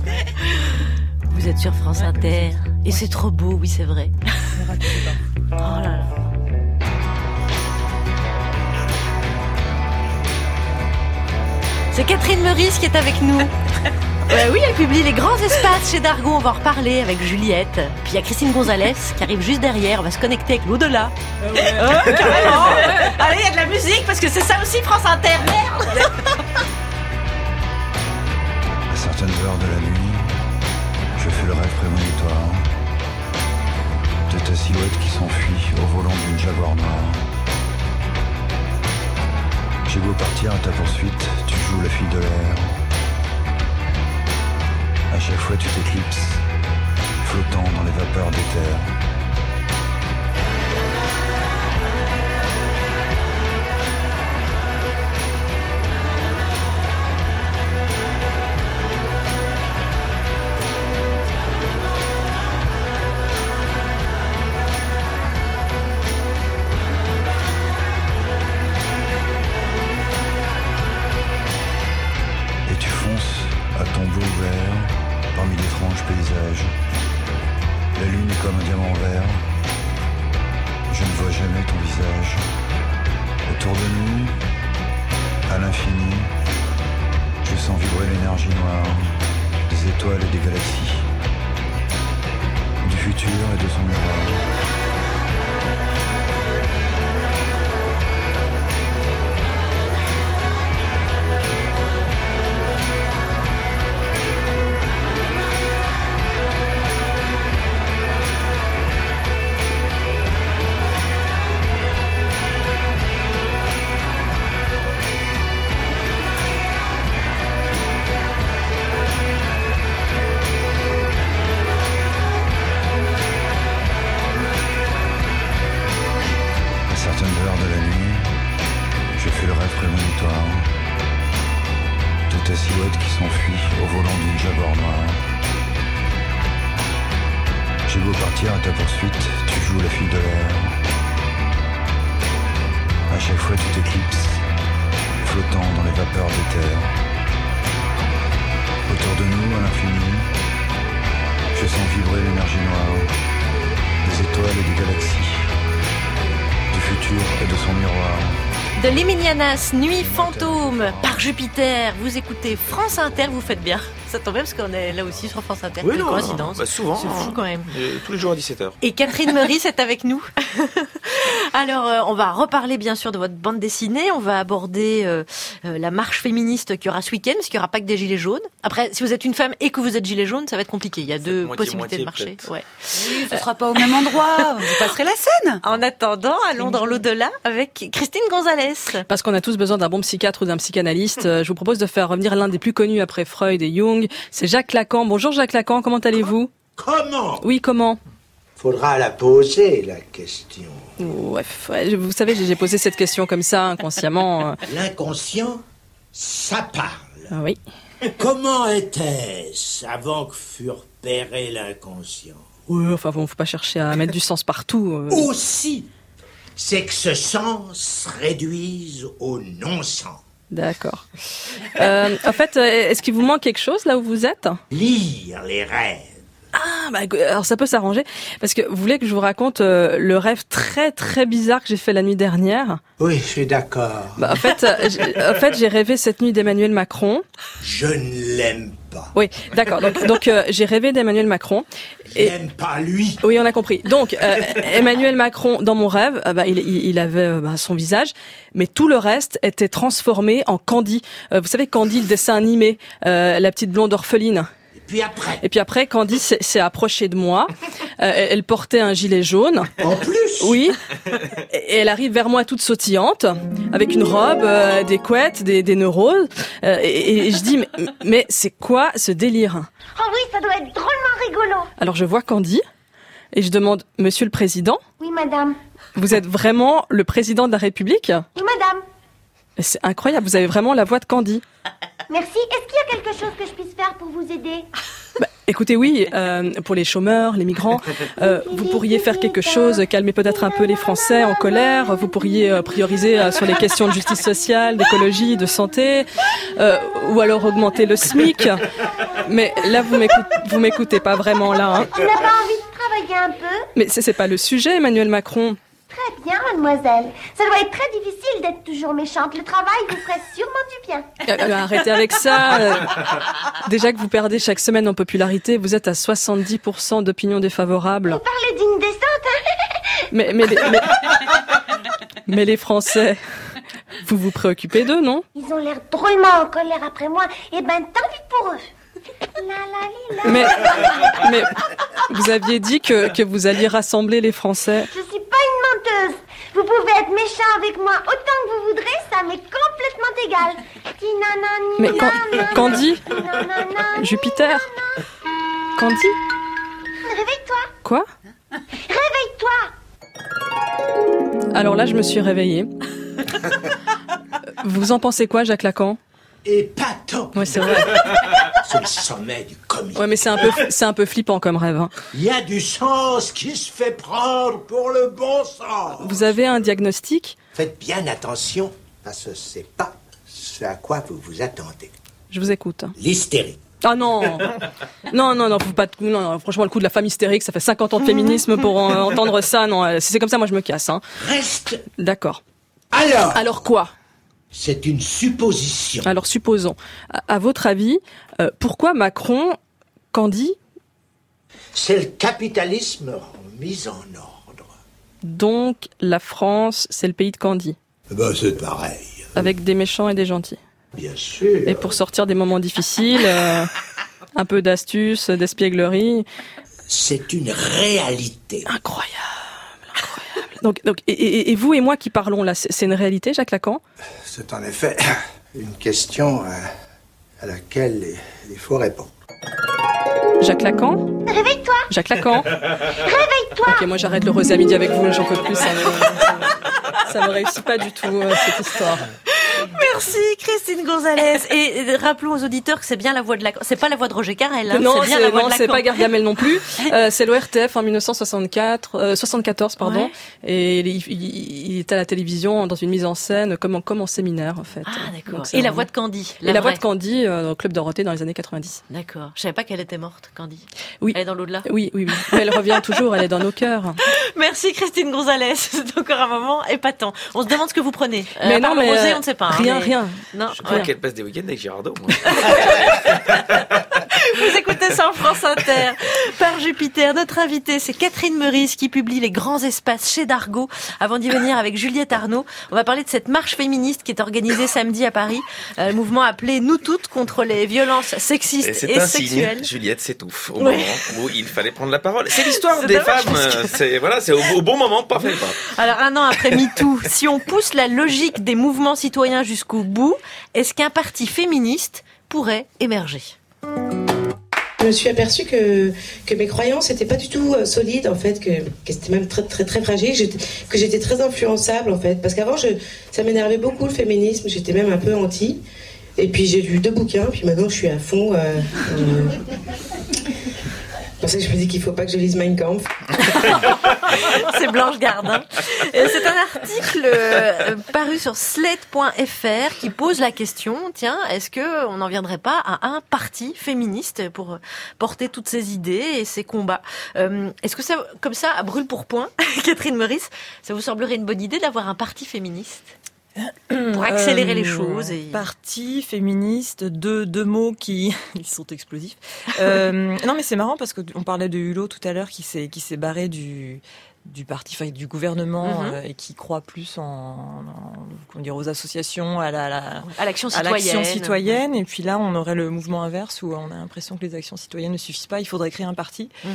Vous êtes sur France Inter. Et c'est trop beau, oui, c'est vrai. Oh là là. C'est Catherine Meurice qui est avec nous. Euh, oui, elle publie Les Grands Espaces chez Dargaud. On va en reparler avec Juliette. Puis il y a Christine Gonzalez qui arrive juste derrière. On va se connecter avec l'au-delà. Euh, ouais. euh, carrément. Allez, il y a de la musique parce que c'est ça aussi France Inter. Merde. À certaines heures de la nuit, je fais le rêve prémonitoire de ta silhouette qui s'enfuit au volant d'une Jaguar noire. J'ai beau partir à ta poursuite, tu joues la fille de l'air. À chaque fois tu t'éclipses, flottant dans les vapeurs d'éther. La lune est comme un diamant vert. Je ne vois jamais ton visage. Autour de nous, à l'infini, je sens vibrer l'énergie noire des étoiles et des galaxies, du futur et de son miroir. À ta poursuite, tu joues la fille de l'air. À chaque fois tu t'éclipses, flottant dans les vapeurs d'éther. Autour de nous, à l'infini, je sens vibrer l'énergie noire des étoiles et des galaxies, du futur et de son miroir. De Liminianas, Nuit fantôme, par Jupiter. Vous écoutez France Inter, vous faites bien. Ça tombe bien parce qu'on est là aussi sur France Inter. Oui, Quelle non, coïncidence. bah souvent. C'est fou quand même. Euh, tous les jours à dix-sept heures. Et Catherine Meurice est avec nous. Alors, euh, on va reparler bien sûr de votre bande dessinée. On va aborder euh, euh, la marche féministe qu'il y aura ce week-end, parce qu'il n'y aura pas que des gilets jaunes. Après, si vous êtes une femme et que vous êtes gilet jaune, ça va être compliqué. Il y a deux moitié, possibilités moitié, de marcher. Ouais. Oui, ce sera pas au même endroit. Vous passerez la scène. En attendant, allons dans l'au-delà avec Christine Gonzalez. Parce qu'on a tous besoin d'un bon psychiatre ou d'un psychanalyste, euh, je vous propose de faire revenir l'un des plus connus après Freud et Jung. C'est Jacques Lacan. Bonjour Jacques Lacan, comment allez-vous ? Comment ? Oui, comment ? Faudra la poser, la question. Ouais, ouais, vous savez, j'ai posé cette question comme ça, inconsciemment. L'inconscient, ça parle. Ah oui. Comment était-ce avant que fût repéré l'inconscient ? Ouais, enfin bon, faut pas chercher à mettre du sens partout. Euh... Aussi, c'est que ce sens réduise au non-sens. D'accord. Euh, en fait, est-ce qu'il vous manque quelque chose là où vous êtes ? Lire les rêves. Ah, bah, alors ça peut s'arranger. Parce que vous voulez que je vous raconte euh, le rêve très très bizarre que j'ai fait la nuit dernière ? Oui, je suis d'accord. Bah, en fait, euh, j'ai, en fait, j'ai rêvé cette nuit d'Emmanuel Macron. Je ne l'aime pas. Oui, d'accord. Donc, donc euh, j'ai rêvé d'Emmanuel Macron. Je n'aime pas lui. Oui, on a compris. Donc, euh, Emmanuel Macron, dans mon rêve, euh, bah, il, il, il avait euh, bah, son visage, mais tout le reste était transformé en Candy. Euh, vous savez, Candy, le dessin animé, euh, la petite blonde orpheline. Puis après. Et puis après, Candy s'est, s'est approchée de moi. Euh, elle portait un gilet jaune. En plus. Oui. Et elle arrive vers moi toute sautillante, avec une robe, euh, des couettes, des, des neurones. Euh, et, et je dis, mais, mais c'est quoi ce délire ? Oh oui, ça doit être drôlement rigolo. Alors je vois Candy et je demande, Monsieur le Président ? Oui, madame. Vous êtes vraiment le président de la République ? Oui, madame. C'est incroyable, vous avez vraiment la voix de Candy. Merci. Est-ce qu'il y a quelque chose que je puisse faire pour vous aider ? Bah, écoutez, oui, euh, pour les chômeurs, les migrants, euh, vous pourriez faire quelque chose, calmer peut-être un peu les Français en colère, vous pourriez euh, prioriser euh, sur les questions de justice sociale, d'écologie, de santé, euh, ou alors augmenter le SMIC. Mais là, vous m'écoutez, vous m'écoutez pas vraiment, là. Hein. Tu n'as pas envie de travailler un peu ? Mais c'est, c'est pas le sujet, Emmanuel Macron. Très bien, mademoiselle. Ça doit être très difficile d'être toujours méchante. Le travail vous ferait sûrement du bien. Euh, arrêtez avec ça. Euh, déjà que vous perdez chaque semaine en popularité, vous êtes à soixante-dix pour cent d'opinion défavorable. Vous parlez d'une descente, hein ? Mais, mais, les, mais, mais les Français, vous vous préoccupez d'eux, non ? Ils ont l'air drôlement en colère après moi. Eh ben, tant pis pour eux. La, la, la, mais, mais vous aviez dit que, que vous alliez rassembler les Français. Je suis pas une menteuse. Vous pouvez être méchant avec moi autant que vous voudrez, ça m'est complètement égal. Mais quand, Candy, Jupiter, Candy. Réveille-toi. Quoi ? Réveille-toi. Alors là, je me suis réveillée. Vous en pensez quoi, Jacques Lacan ? Épatant. Ouais, c'est vrai. C'est le sommet du comique. Ouais, mais c'est un peu, c'est un peu flippant comme rêve. Hein. Il y a du sens qui se fait prendre pour le bon sens. Vous avez un diagnostic ? Faites bien attention, parce que c'est pas ce à quoi vous vous attendez. Je vous écoute. L'hystérie. Ah non, non, non, non, faut pas. Non, non, franchement, le coup de la femme hystérique, ça fait cinquante ans de féminisme pour en, entendre ça. Non, si c'est comme ça, moi, je me casse. Hein. Reste. D'accord. Alors. Alors quoi ? C'est une supposition. Alors supposons. À, à votre avis, euh, pourquoi Macron, Candy ? C'est le capitalisme mis en ordre. Donc la France, c'est le pays de Candy. Ben c'est pareil. Avec des méchants et des gentils. Bien sûr. Et pour sortir des moments difficiles, euh, un peu d'astuce, d'espièglerie. C'est une réalité. Incroyable. Donc, donc et, et, et vous et moi qui parlons là, c'est, c'est une réalité, Jacques Lacan ? C'est en effet une question à, à laquelle il faut répondre. Jacques Lacan ? Réveille-toi. Jacques Lacan ? Réveille-toi. Ok, moi j'arrête le rose à midi avec vous, j'en peux plus. Ça me, ça me, ça me réussit pas du tout, euh, cette histoire. Merci Christine Gonzalez. Et, et rappelons aux auditeurs que c'est bien la voix de Lacan. C'est pas la voix de Roger Carrel. Hein, non, c'est bien c'est, la voix non, de c'est Lacan. pas Gargamel non plus. Euh, c'est l'O R T F en dix-neuf cent soixante-quatre, euh, soixante-quatorze, pardon. Ouais. Et il, il, il est à la télévision dans une mise en scène comme en, comme en séminaire en fait. Ah d'accord. Donc, Et la vraiment... voix de Candy. Et la voix vraie. de Candy euh, au Club Dorothée dans les années quatre-vingt-dix. D'accord. Je savais pas qu'elle était morte, Candy. Oui. Elle est dans l'au-delà. Oui, oui, oui. Mais elle revient toujours. Elle est dans nos cœurs. Merci Christine Gonzalez. C'est encore un moment épatant. On se demande ce que vous prenez. Mais Euh, non, par mais le rosé, euh, on ne sait pas. hein, rien, mais- rien. Non. Je crois ouais. qu'elle passe des week-ends avec Girardot, moi. Vous écoutez ça en France Inter. Par Jupiter, notre invitée, c'est Catherine Meurice qui publie Les Grands Espaces chez Dargaud. Avant d'y venir avec Juliette Arnaud, on va parler de cette marche féministe qui est organisée samedi à Paris. Euh, mouvement appelé Nous Toutes contre les violences sexistes Et et, c'est un sexuelles. signe, Juliette s'étouffe au Oui. moment où il fallait prendre la parole. C'est l'histoire C'est des dommage femmes, parce que- euh, c'est voilà, c'est au, au bon moment, pas fait pas. Alors un an après MeToo, si on pousse la logique des mouvements citoyens jusqu'au bout, est-ce qu'un parti féministe pourrait émerger ? Je me suis aperçue que, que mes croyances n'étaient pas du tout euh, solides, en fait, que, que c'était même très, très, très fragile, que j'étais, que j'étais très influençable, en fait. Parce qu'avant, je, ça m'énervait beaucoup, le féminisme, j'étais même un peu anti. Et puis j'ai lu deux bouquins, puis maintenant je suis à fond. Euh, euh, c'est pour ça que je me dis qu'il ne faut pas que je lise Mein Kampf. C'est Blanche Gardin. Et c'est un article euh, paru sur slate point f r qui pose la question, tiens, est-ce que on n'en viendrait pas à un parti féministe pour porter toutes ces idées et ces combats ? Euh, Est-ce que ça, comme ça, à brûle pour point, Catherine Meurice, ça vous semblerait une bonne idée d'avoir un parti féministe ? Pour accélérer les choses et... Parti, féministe, deux, deux mots qui ils sont explosifs. Euh, non mais c'est marrant parce qu'on parlait de Hulot tout à l'heure qui s'est, qui s'est barré du... du parti, enfin, du gouvernement Mhm. euh, et qui croit plus en, en comment dire, aux associations, à la, la À l'action à l'action citoyenne. citoyenne. Et puis là, on aurait le mouvement inverse où on a l'impression que les actions citoyennes ne suffisent pas. Il faudrait créer un parti. Mhm.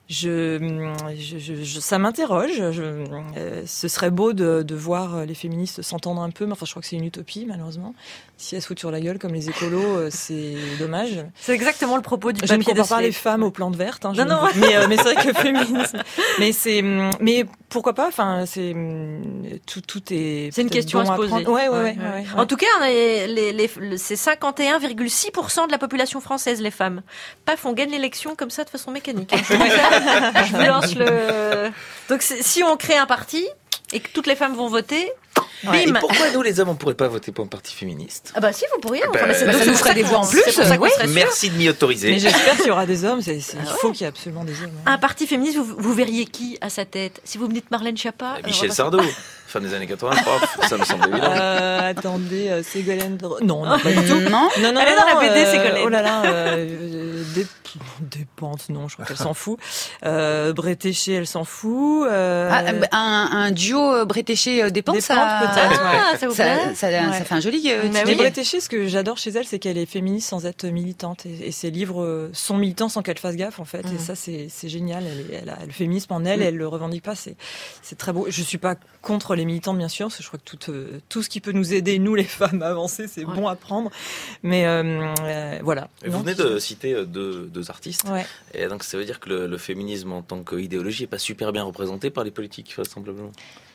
Je, je, je, je- ça m'interroge. Je, euh, ce serait beau de, de voir les féministes s'entendre un peu, mais enfin, je crois que c'est une utopie, malheureusement. Si elles se foutent sur la gueule comme les écolos, euh, c'est dommage. C'est exactement le propos du Je ne papier de compare pas Slate. les femmes aux plantes vertes. Hein, je Non, ne- non. Mais, euh, mais c'est vrai que le féminisme. Mais c'est, mais pourquoi pas. Enfin, c'est tout, tout est. C'est une peut-être question bon à se poser. prendre. Ouais, ouais, ouais. Ouais, ouais, ouais. ouais. En tout cas, on a les, les, les, le- c'est cinquante et un virgule six pour cent de la population française, les femmes. Paf, on gagne l'élection comme ça de façon mécanique. hein. Je vous dis ça, je vous lance le... Donc c'est- si on crée un parti et que toutes les femmes vont voter, Et bim. pourquoi nous les hommes on pourrait pas voter pour un parti féministe? Ah bah si, vous pourriez. Bah, mais c'est- bah, c'est ça pour nous ferait ça des qu'on- voix en plus, c'est pour ça qu'on oui. serait sûr. Merci de m'y autoriser. Mais j'espère qu'il y aura des hommes. C'est, c'est- il faut qu'il y ait absolument des hommes. Un parti féministe, vous, vous verriez qui à sa tête? Si vous me dites Marlène Schiappa, euh, on Michel va pas- Sardou, fin des années quatre-vingt-trois, ça me semble évident. Euh, attendez, euh, Ségolène Dro- Non, non, pas du tout. Non. non, non, Elle est non, dans la B D, euh, Ségolène. Oh là là, euh, des, des pentes, non, je crois qu'elle s'en fout. Euh, Bretéché, elle s'en fout. Euh, Ah, un, un duo Bretéché-Despentes, Des ça, pentes, peut-être, Ah, ça vous plaît? ça, ça, ça fait un joli euh, Mais titre. Bretéché, ce que j'adore chez elle, c'est qu'elle est féministe sans être militante. Et, et ses livres euh, sont militants sans qu'elle fasse gaffe, en fait. Mhm. Et ça, c'est, c'est génial. Elle, est- elle a le féminisme en elle, Mhm. et elle le revendique pas. C'est, c'est très beau. Je suis pas contre les militantes, bien sûr, parce que je crois que tout, euh, tout ce qui peut nous aider, nous les femmes, à avancer, c'est bon à prendre. Mais euh, euh, voilà. Et vous Non, venez de citer euh, deux, deux artistes. Ouais. Et donc ça veut dire que le, le féminisme en tant qu'idéologie n'est pas super bien représenté par les politiques, vraisemblablement.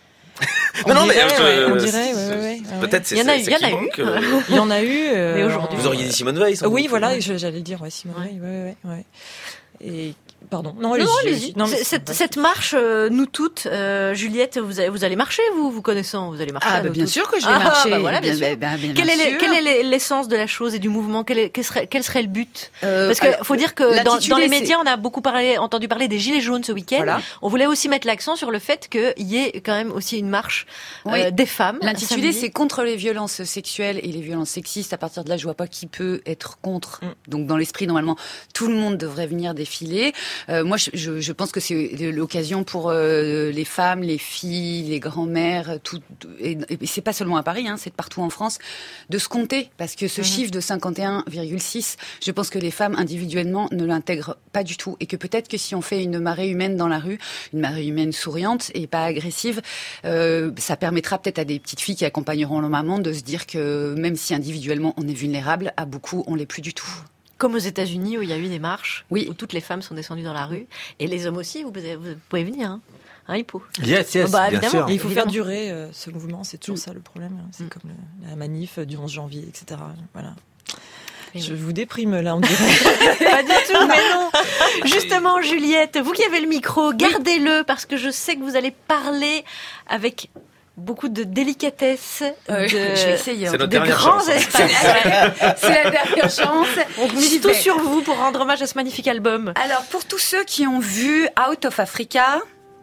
On non, non, dirait, mais euh, ouais, on c'est- dirait, ouais, c'est- ouais, ouais, ouais. peut-être c'est Il y en a c'est- eu, c'est il y en qui a eu. manque, euh, Il y en a eu. euh, Mais aujourd'hui. Vous auriez dit Simone Veil, sans Oui, doute. voilà, je- j'allais le dire, ouais, Simone Veil, ouais, ouais, ouais. Et pardon, non, Non, allez-y, allez-y. allez-y. Non, mais C'est- cette, cette marche, euh, nous toutes, euh, Juliette, vous allez, vous allez marcher, vous, vous connaissant, vous allez marcher. Ah, à bah, nous bien toutes. sûr que je vais Ah, marcher. bah voilà, bien Bien, sûr. bien, bien, Quelle, bien est les- sûr. quelle est les- l'essence de la chose et du mouvement? Quel, est- quel serait, quel serait le but? Euh, Parce qu'il alors, faut dire que dans, l'intitulé, dans les c'est- médias, on a beaucoup parlé, entendu parler des Gilets jaunes ce week-end. Voilà. On voulait aussi mettre l'accent sur le fait qu'il y ait quand même aussi une marche euh, Oui. des femmes. L'intitulé, samedi. c'est contre les violences sexuelles et les violences sexistes. À partir de là, je vois pas qui peut être contre. Mm. Donc, dans l'esprit, normalement, tout le monde devrait venir défiler. Euh, moi, je, je, je pense que c'est l'occasion pour euh, les femmes, les filles, les grands-mères, tout. Et, et c'est pas seulement à Paris, hein, c'est partout en France, de se compter. Parce que ce Mhm. chiffre de cinquante et un virgule six, je pense que les femmes individuellement ne l'intègrent pas du tout. Et que peut-être que si on fait une marée humaine dans la rue, une marée humaine souriante et pas agressive, euh, ça permettra peut-être à des petites filles qui accompagneront leur maman de se dire que même si individuellement on est vulnérable, à beaucoup on l'est plus du tout. Comme aux États-Unis où il y a eu des marches, Oui. où toutes les femmes sont descendues dans la rue, et les hommes aussi, vous, pouvez- vous pouvez venir. Hein. Hein, Hippo? Yes, yes, bah, bien sûr. Et il faut évidemment. faire durer euh, ce mouvement, c'est toujours Mm. ça le problème. C'est Mm. comme le- la manif du onze janvier, et cetera. Voilà. Et Je oui. vous déprime là, on dirait. Pas du tout, mais non. Justement, Juliette, vous qui avez le micro, gardez-le parce que je sais que vous allez parler avec beaucoup de délicatesse. Euh, de, je vais essayer. C'est notre de dernière grands chance. espaces. C'est la dernière chance. On mise Super. tout sur vous pour rendre hommage à ce magnifique album. Alors, pour tous ceux qui ont vu Out of Africa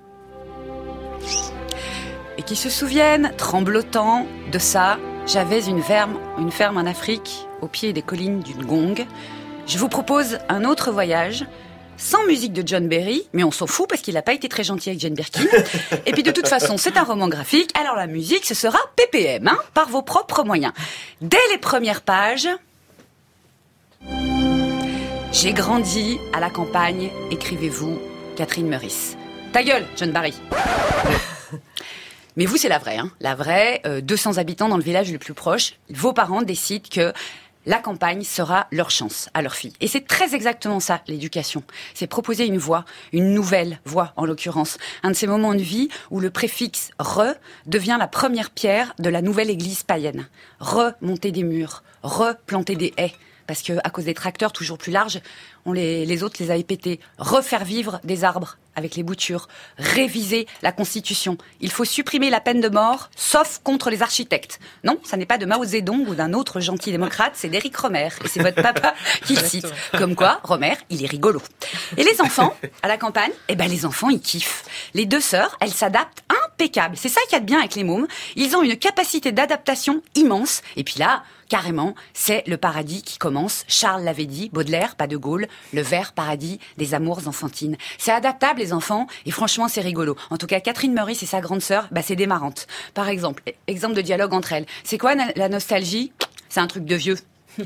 et qui se souviennent, tremblotant de ça, j'avais une ferme, une ferme en Afrique, au pied des collines du Ngong. Je vous propose un autre voyage, sans musique de John Barry, mais on s'en fout parce qu'il n'a pas été très gentil avec Jane Birkin. Et puis de toute façon, c'est un roman graphique, alors la musique, ce sera P P M, hein, par vos propres moyens. Dès les premières pages... J'ai grandi à la campagne, écrivez-vous, Catherine Meurice. Ta gueule, John Barry. Mais vous, c'est la vraie, hein. La vraie, euh, deux cents habitants dans le village le plus proche. Vos parents décident que la campagne sera leur chance à leur fille. Et c'est très exactement ça, l'éducation. C'est proposer une voie, une nouvelle voie, en l'occurrence. Un de ces moments de vie où le préfixe « re » devient la première pierre de la nouvelle église païenne. Remonter des murs, replanter des haies. Parce que à cause des tracteurs toujours plus larges, on les, les autres les avaient pétés. Refaire vivre des arbres avec les boutures. Réviser la Constitution. Il faut supprimer la peine de mort, sauf contre les architectes. Non, ça n'est pas de Mao Zedong ou d'un autre gentil démocrate, c'est d'Éric Romer. Et c'est votre papa qui le cite. Comme quoi, Romer, il est rigolo. Et les enfants, à la campagne, eh ben les enfants, ils kiffent. Les deux sœurs, elles s'adaptent impeccable. C'est ça qu'il y a de bien avec les mômes. Ils ont une capacité d'adaptation immense. Et puis là, carrément, c'est le paradis qui commence. Charles l'avait dit, Baudelaire, pas de Gaulle, le vert paradis des amours enfantines. C'est adaptable, les enfants, et franchement, c'est rigolo. En tout cas, Catherine Meurice et sa grande sœur, bah, c'est des marrantes. Par exemple, exemple de dialogue entre elles. C'est quoi la nostalgie? C'est un truc de vieux.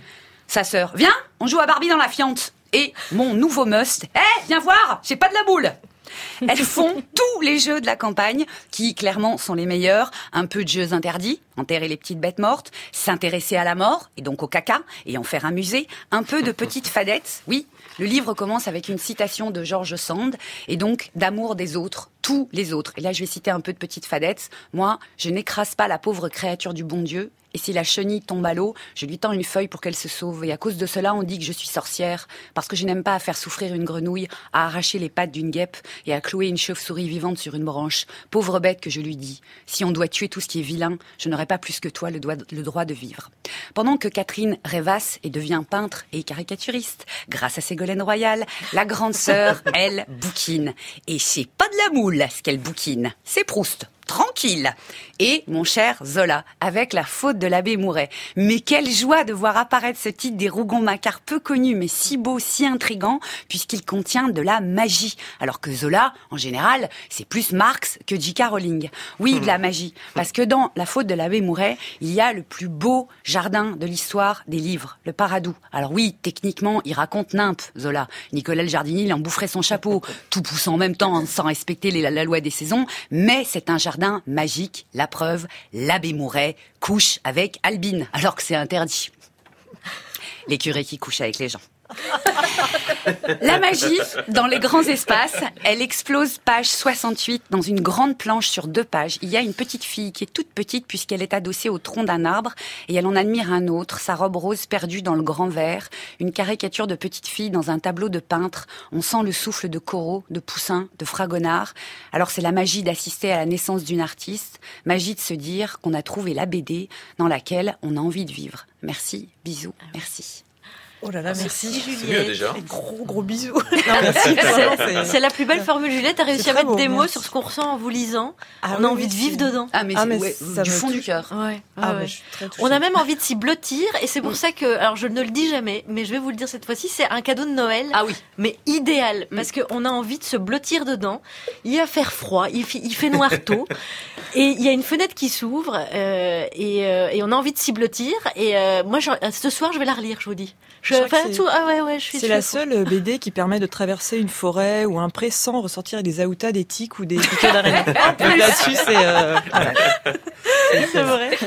Sa sœur, viens, on joue à Barbie dans la fiente. Et mon nouveau must, hé, hey, viens voir, j'ai pas de la boule. Elles font tous les jeux de la campagne, qui clairement sont les meilleurs. Un peu de jeux interdits, enterrer les petites bêtes mortes, s'intéresser à la mort, et donc au caca, et en faire un musée. Un peu de petites fadettes, oui. Le livre commence avec une citation de George Sand, et donc d'amour des autres, tous les autres. Et là, je vais citer un peu de petites fadettes. Moi, je n'écrase pas la pauvre créature du bon Dieu, et si la chenille tombe à l'eau, je lui tends une feuille pour qu'elle se sauve. Et à cause de cela, on dit que je suis sorcière, parce que je n'aime pas à faire souffrir une grenouille, à arracher les pattes d'une guêpe et à clouer une chauve-souris vivante sur une branche. Pauvre bête que je lui dis, si on doit tuer tout ce qui est vilain, je n'aurai pas plus que toi le, doigt, le droit de vivre. Pendant que Catherine rêvasse et devient peintre et caricaturiste, grâce à Ségolène Royal, la grande sœur, elle, bouquine. Et c'est pas de la moule, ce qu'elle bouquine, c'est Proust. Tranquille. Et mon cher Zola, avec La faute de l'abbé Mouret. Mais quelle joie de voir apparaître ce titre des Rougon-Macquart peu connu, mais si beau, si intrigant, puisqu'il contient de la magie. Alors que Zola, en général, c'est plus Marx que J K Rowling. Oui, de la magie. Parce que dans La faute de l'abbé Mouret, il y a le plus beau jardin de l'histoire des livres, le Paradou. Alors oui, techniquement, il raconte nimp, Zola. Nicolas le jardinier, il en boufferait son chapeau, tout poussant en même temps, sans respecter les, la loi des saisons. Mais c'est un jardin magique, la preuve, l'abbé Mouret couche avec Albine, alors que c'est interdit. Les curés qui couchent avec les gens. La magie, dans les grands espaces, elle explose page soixante-huit dans une grande planche sur deux pages. Il y a une petite fille qui est toute petite puisqu'elle est adossée au tronc d'un arbre et elle en admire un autre, sa robe rose perdue dans le grand verre, une caricature de petite fille dans un tableau de peintre. On sent le souffle de Corot, de Poussin, de Fragonard. Alors c'est la magie d'assister à la naissance d'une artiste, magie de se dire qu'on a trouvé la B D dans laquelle on a envie de vivre. Merci, bisous, merci. Oh là là, merci, merci Juliette. C'est mieux déjà. Gros gros bisous. Non, merci, c'est, c'est la plus belle formule, Juliette. T'as réussi à mettre beau, des mots merci. Sur ce qu'on ressent en vous lisant. Ah, on oui, a envie de vivre dedans. Ah mais, ah, mais ouais, ça du fond touche. Du cœur. Ouais, ouais, ah, ouais. Mais je suis très touchée. On a même envie de s'y blottir et c'est pour ça que, alors je ne le dis jamais, mais je vais vous le dire cette fois-ci, c'est un cadeau de Noël. Ah oui. Mais idéal parce mm. qu'on a envie de se blottir dedans. Il va faire froid, il fait, il fait noir tôt et il y a une fenêtre qui s'ouvre euh, et, euh, et on a envie de s'y blottir. Et euh, moi, je, ce soir, je vais la relire, je vous dis. Je, je enfin, tout, ah ouais, ouais, je suis C'est la seule B D qui permet de traverser une forêt ou un pré sans ressortir des aoutas, des tiques ou des piqûres d'araignée. Donc là-dessus, c'est... Euh, voilà. C'est vrai.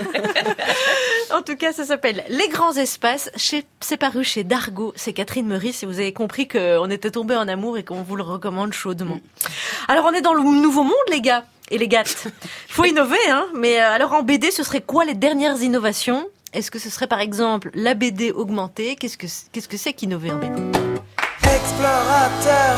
En tout cas, ça s'appelle Les Grands Espaces. Chez, c'est paru chez Dargaud. C'est Catherine Meurice et vous avez compris qu'on était tombés en amour et qu'on vous le recommande chaudement. Alors, on est dans le nouveau monde, les gars et les gattes. Il faut innover, hein. Mais alors, en B D, ce serait quoi les dernières innovations ? Est-ce que ce serait par exemple la B D augmentée ? Qu'est-ce que qu'est-ce que c'est qu'innover en B D ? Explorateur,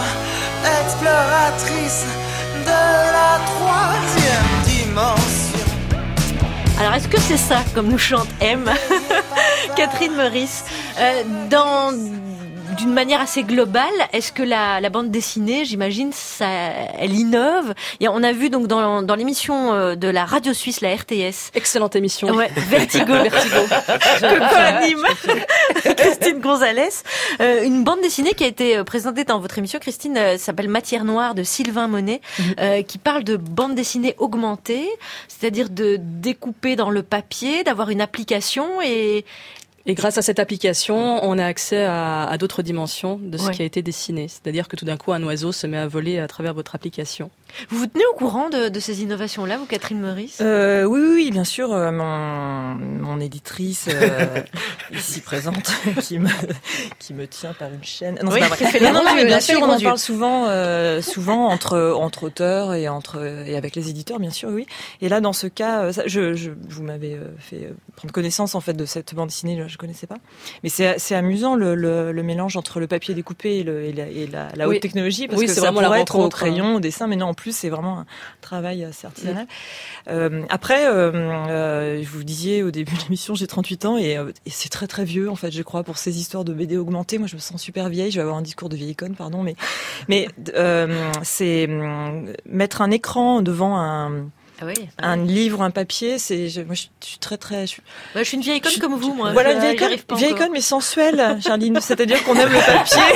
exploratrice de la troisième dimension. Alors est-ce que c'est ça comme nous chante M Catherine Meurice euh, dans d'une manière assez globale, est-ce que la, la bande dessinée, j'imagine, ça, elle innove. Et on a vu donc dans, dans l'émission de la radio suisse, la R T S. Excellente émission. Ouais, Vertigo. Vertigo. Que co-anime Christine Gonzalez. Euh, une bande dessinée qui a été présentée dans votre émission, Christine, euh, s'appelle Matière Noire de Sylvain Monet, mm-hmm. euh, qui parle de bande dessinée augmentée, c'est-à-dire de découper dans le papier, d'avoir une application et... Et grâce à cette application, on a accès à, à d'autres dimensions de ce ouais. qui a été dessiné. C'est-à-dire que tout d'un coup, un oiseau se met à voler à travers votre application. Vous vous tenez au courant de, de ces innovations-là, vous, Catherine Meurice ? euh, Oui, oui, bien sûr. Euh, mon, mon éditrice euh, ici présente, qui me qui me tient par une chaîne. Non, oui, c'est pas vrai. Non, non, non, mais bien sûr, on en parle souvent, euh, souvent entre entre auteurs et entre et avec les éditeurs, bien sûr, oui. Et là, dans ce cas, ça, je, je vous m'avez fait prendre connaissance en fait de cette bande dessinée. Je connaissais pas, mais c'est c'est amusant le, le le mélange entre le papier découpé et le et la, et la, la haute oui. technologie parce oui, que c'est ça vraiment pourrait la être au crayon, au dessin, mais non, en plus c'est vraiment un travail assez artisanal. Mmh. Euh, après, euh, euh, je vous disiez au début de l'émission, j'ai trente-huit ans et, euh, et c'est très très vieux en fait, je crois, pour ces histoires de B D augmentées. Moi, je me sens super vieille. Je vais avoir un discours de vieille conne, pardon, mais mais euh, c'est euh, mettre un écran devant un Ah oui, ah un oui. livre, un papier, c'est je, moi je suis très très je, bah, je suis une vieille conne comme vous, moi. Voilà, je, une vieille conne, vieille conne mais sensuelle, Charline, c'est-à-dire qu'on aime le papier.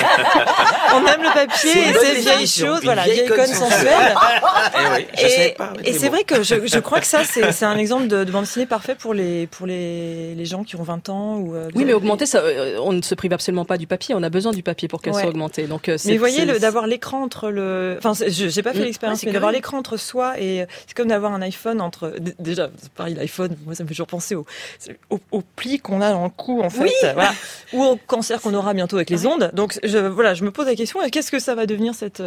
On aime le papier c'est et ces vieilles choses, voilà, vieille conne sensuelle. Et, oui, je et, pas, et c'est vrai que je, je crois que ça c'est c'est un exemple de, de bande dessinée parfait pour les pour les les gens qui ont vingt ans ou euh, oui, mais augmenter ça, on ne se prive absolument pas du papier, on a besoin du papier pour qu'elle ouais. soit augmentée. Donc c'est, mais vous voyez le, d'avoir l'écran entre le enfin je j'ai pas fait l'expérience ouais, mais d'avoir l'écran entre soi et c'est comme d'avoir un iPhone entre déjà c'est pareil l'iPhone, moi ça me fait toujours penser au au, au pli qu'on a dans le cou en fait, oui. voilà, ou au cancer qu'on aura bientôt avec les ondes. Donc je voilà, je me pose la question, qu'est-ce que ça va devenir cette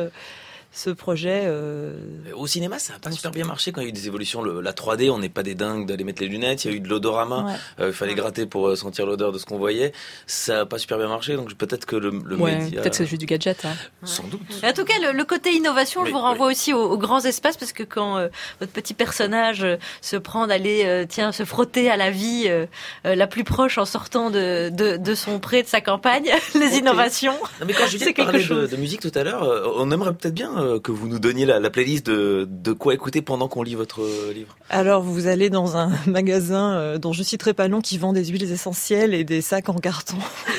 ce projet euh... Au cinéma, ça n'a pas super bien marché quand il y a eu des évolutions. Le, la trois D, on n'est pas des dingues d'aller mettre les lunettes. Il y a eu de l'odorama. Ouais. Euh, il fallait gratter pour sentir l'odeur de ce qu'on voyait. Ça n'a pas super bien marché. Donc peut-être que le, le ouais, média... Peut-être que c'est juste du gadget. Hein. Sans doute. En tout cas, le, le côté innovation, mais, je vous renvoie oui. aussi aux, aux grands espaces parce que quand euh, votre petit personnage euh, se prend d'aller euh, tiens, se frotter à la vie euh, euh, la plus proche en sortant de, de, de son pré, de sa campagne, les okay. innovations, non, mais quand Juliette parlait de, de musique tout à l'heure, euh, on aimerait peut-être bien euh, que vous nous donniez La, la playlist de, de quoi écouter pendant qu'on lit votre livre. Alors, vous allez dans un magasin euh, dont je citerai pas le nom qui vend des huiles essentielles et des sacs en carton.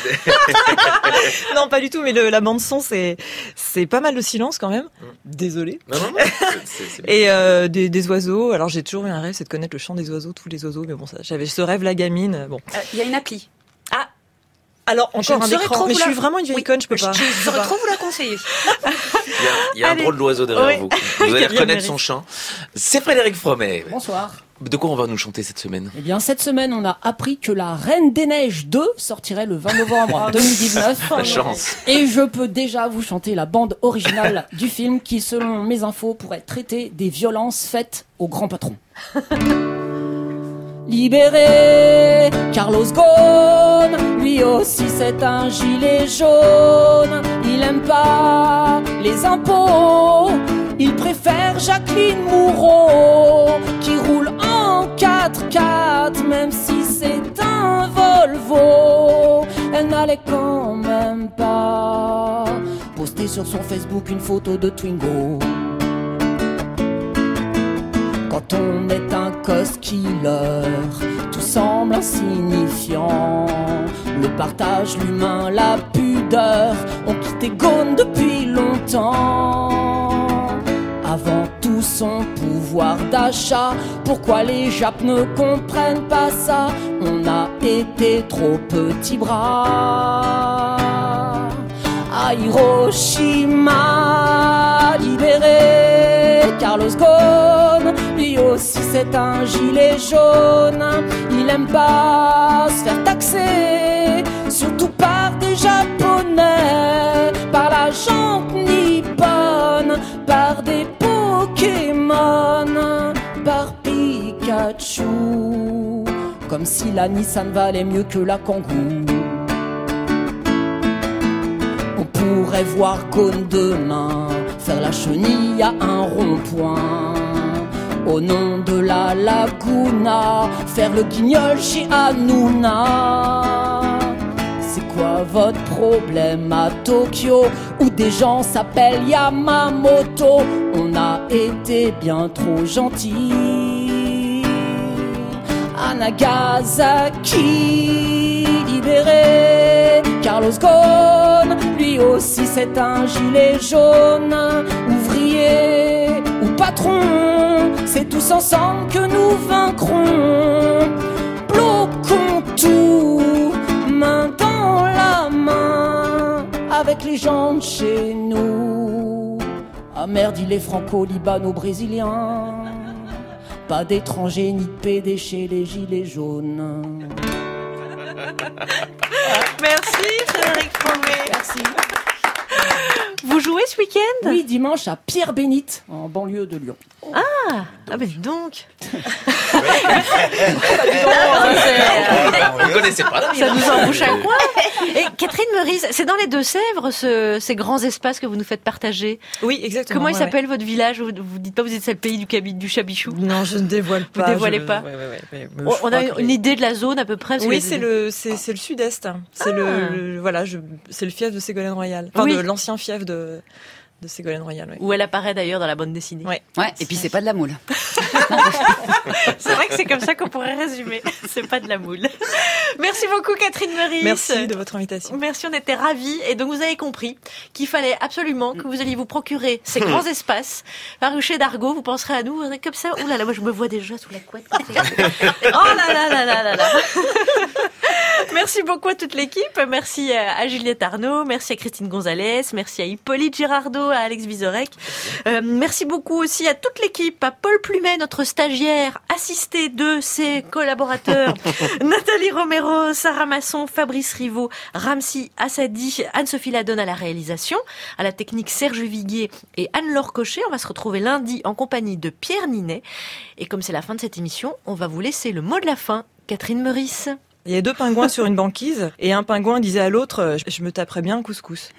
Non, pas du tout, mais le, la bande son, c'est c'est pas mal de silence quand même. Désolée. Non, non, non. C'est, c'est et euh, des, des oiseaux. Alors, j'ai toujours eu un rêve, c'est de connaître le chant des oiseaux, tous les oiseaux. Mais bon, ça, j'avais ce rêve la gamine. Bon. Il euh, y a une appli. Ah. Alors, encore un écran, mais je suis vraiment une vieille oui, conne, je peux pas. Je, je saurais trop vous la conseiller. Il y a, il y a un drôle d'oiseau derrière oui. vous. Vous allez reconnaître son chant. C'est Frédéric Fromet. Bonsoir. De quoi on va nous chanter cette semaine ? Eh bien, cette semaine, on a appris que La Reine des Neiges deux sortirait le vingt novembre deux mille dix-neuf. La chance. Et je peux déjà vous chanter la bande originale du film qui, selon mes infos, pourrait traiter des violences faites aux grands patrons. Libéré, Carlos Ghosn, lui aussi c'est un gilet jaune. Il aime pas les impôts, il préfère Jacqueline Moureau, qui roule en quatre-quatre, même si c'est un Volvo. Elle n'allait quand même pas poster sur son Facebook une photo de Twingo. Quand on est un cost-killer, tout semble insignifiant. Le partage, l'humain, la pudeur ont quitté Ghosn depuis longtemps. Avant tout son pouvoir d'achat, pourquoi les Japs ne comprennent pas ça? On a été trop petits bras. Hiroshima, libéré. Carlos Ghosn, lui aussi c'est un gilet jaune. Il aime pas se faire taxer, surtout par des Japonais, par la jante nippone, par des Pokémon, par Pikachu. Comme si la Nissan valait mieux que la Kangoo. On pourrait voir Ghosn demain faire la chenille à un rond-point. Au nom de la Laguna, faire le guignol chez Hanouna. C'est quoi votre problème à Tokyo, où des gens s'appellent Yamamoto? On a été bien trop gentils. À Nagasaki, libéré. Carlos Ghosn, lui aussi c'est un gilet jaune. Ouvrier ou patron, c'est tous ensemble que nous vaincrons. Bloquons tout, main dans la main, avec les gens de chez nous. Ah merde, il est franco-libano-brésilien. Pas d'étrangers ni de pédés chez les gilets jaunes. Merci Frédéric Fromet. Merci. Vous jouez ce week-end? Oui, dimanche à Pierre-Bénite, en banlieue de Lyon. Ah, ah bah dis donc. Vous connaissez pas la Ça nous en bouche un coin. Et Catherine Meurice, c'est dans les Deux-Sèvres, ce, ces grands espaces que vous nous faites partager. Oui, exactement. Comment il ouais, s'appelle votre village? Vous, vous dites pas, vous êtes c'est le pays du, cabi, du Chabichou? Non, je ne dévoile pas. Vous dévoilez je... pas. Ouais, ouais, ouais, mais on je on a crois une que... idée de la zone à peu près. Oui, les... c'est le c'est c'est le sud-est. C'est ah. le, le voilà, je c'est le fief de Ségolène Royal. Enfin oui. de l'ancien fief de de Ségolène Royal. Ouais. Où elle apparaît d'ailleurs dans la bande dessinée. Ouais. Ouais. Et puis c'est pas de la moule. C'est vrai que c'est comme ça qu'on pourrait résumer. C'est pas de la moule. Merci beaucoup Catherine Meurice. Merci de votre invitation. Merci, on était ravis. Et donc vous avez compris qu'il fallait absolument que vous alliez vous procurer ces grands espaces. Par Rucher d'Argot, vous penserez à nous, vous serez comme ça. Ouh là là, moi je me vois déjà sous la couette. Oh là là là là là là. Merci beaucoup à toute l'équipe. Merci à Juliette Arnaud, merci à Christine Gonzalez, merci à Hippolyte Girardot, à Alex Vizorek. Euh, merci beaucoup aussi à toute l'équipe, à Paul Plumet, notre stagiaire, assisté de ses collaborateurs, Nathalie Romero, Sarah Masson, Fabrice Rivaud, Ramsi Assadi, Anne-Sophie Ladonne à la réalisation, à la technique Serge Viguier et Anne-Laure Cochet. On va se retrouver lundi en compagnie de Pierre Ninet. Et comme c'est la fin de cette émission, on va vous laisser le mot de la fin. Catherine Meurice. Il y a deux pingouins sur une banquise et un pingouin disait à l'autre « Je me taperais bien un couscous ».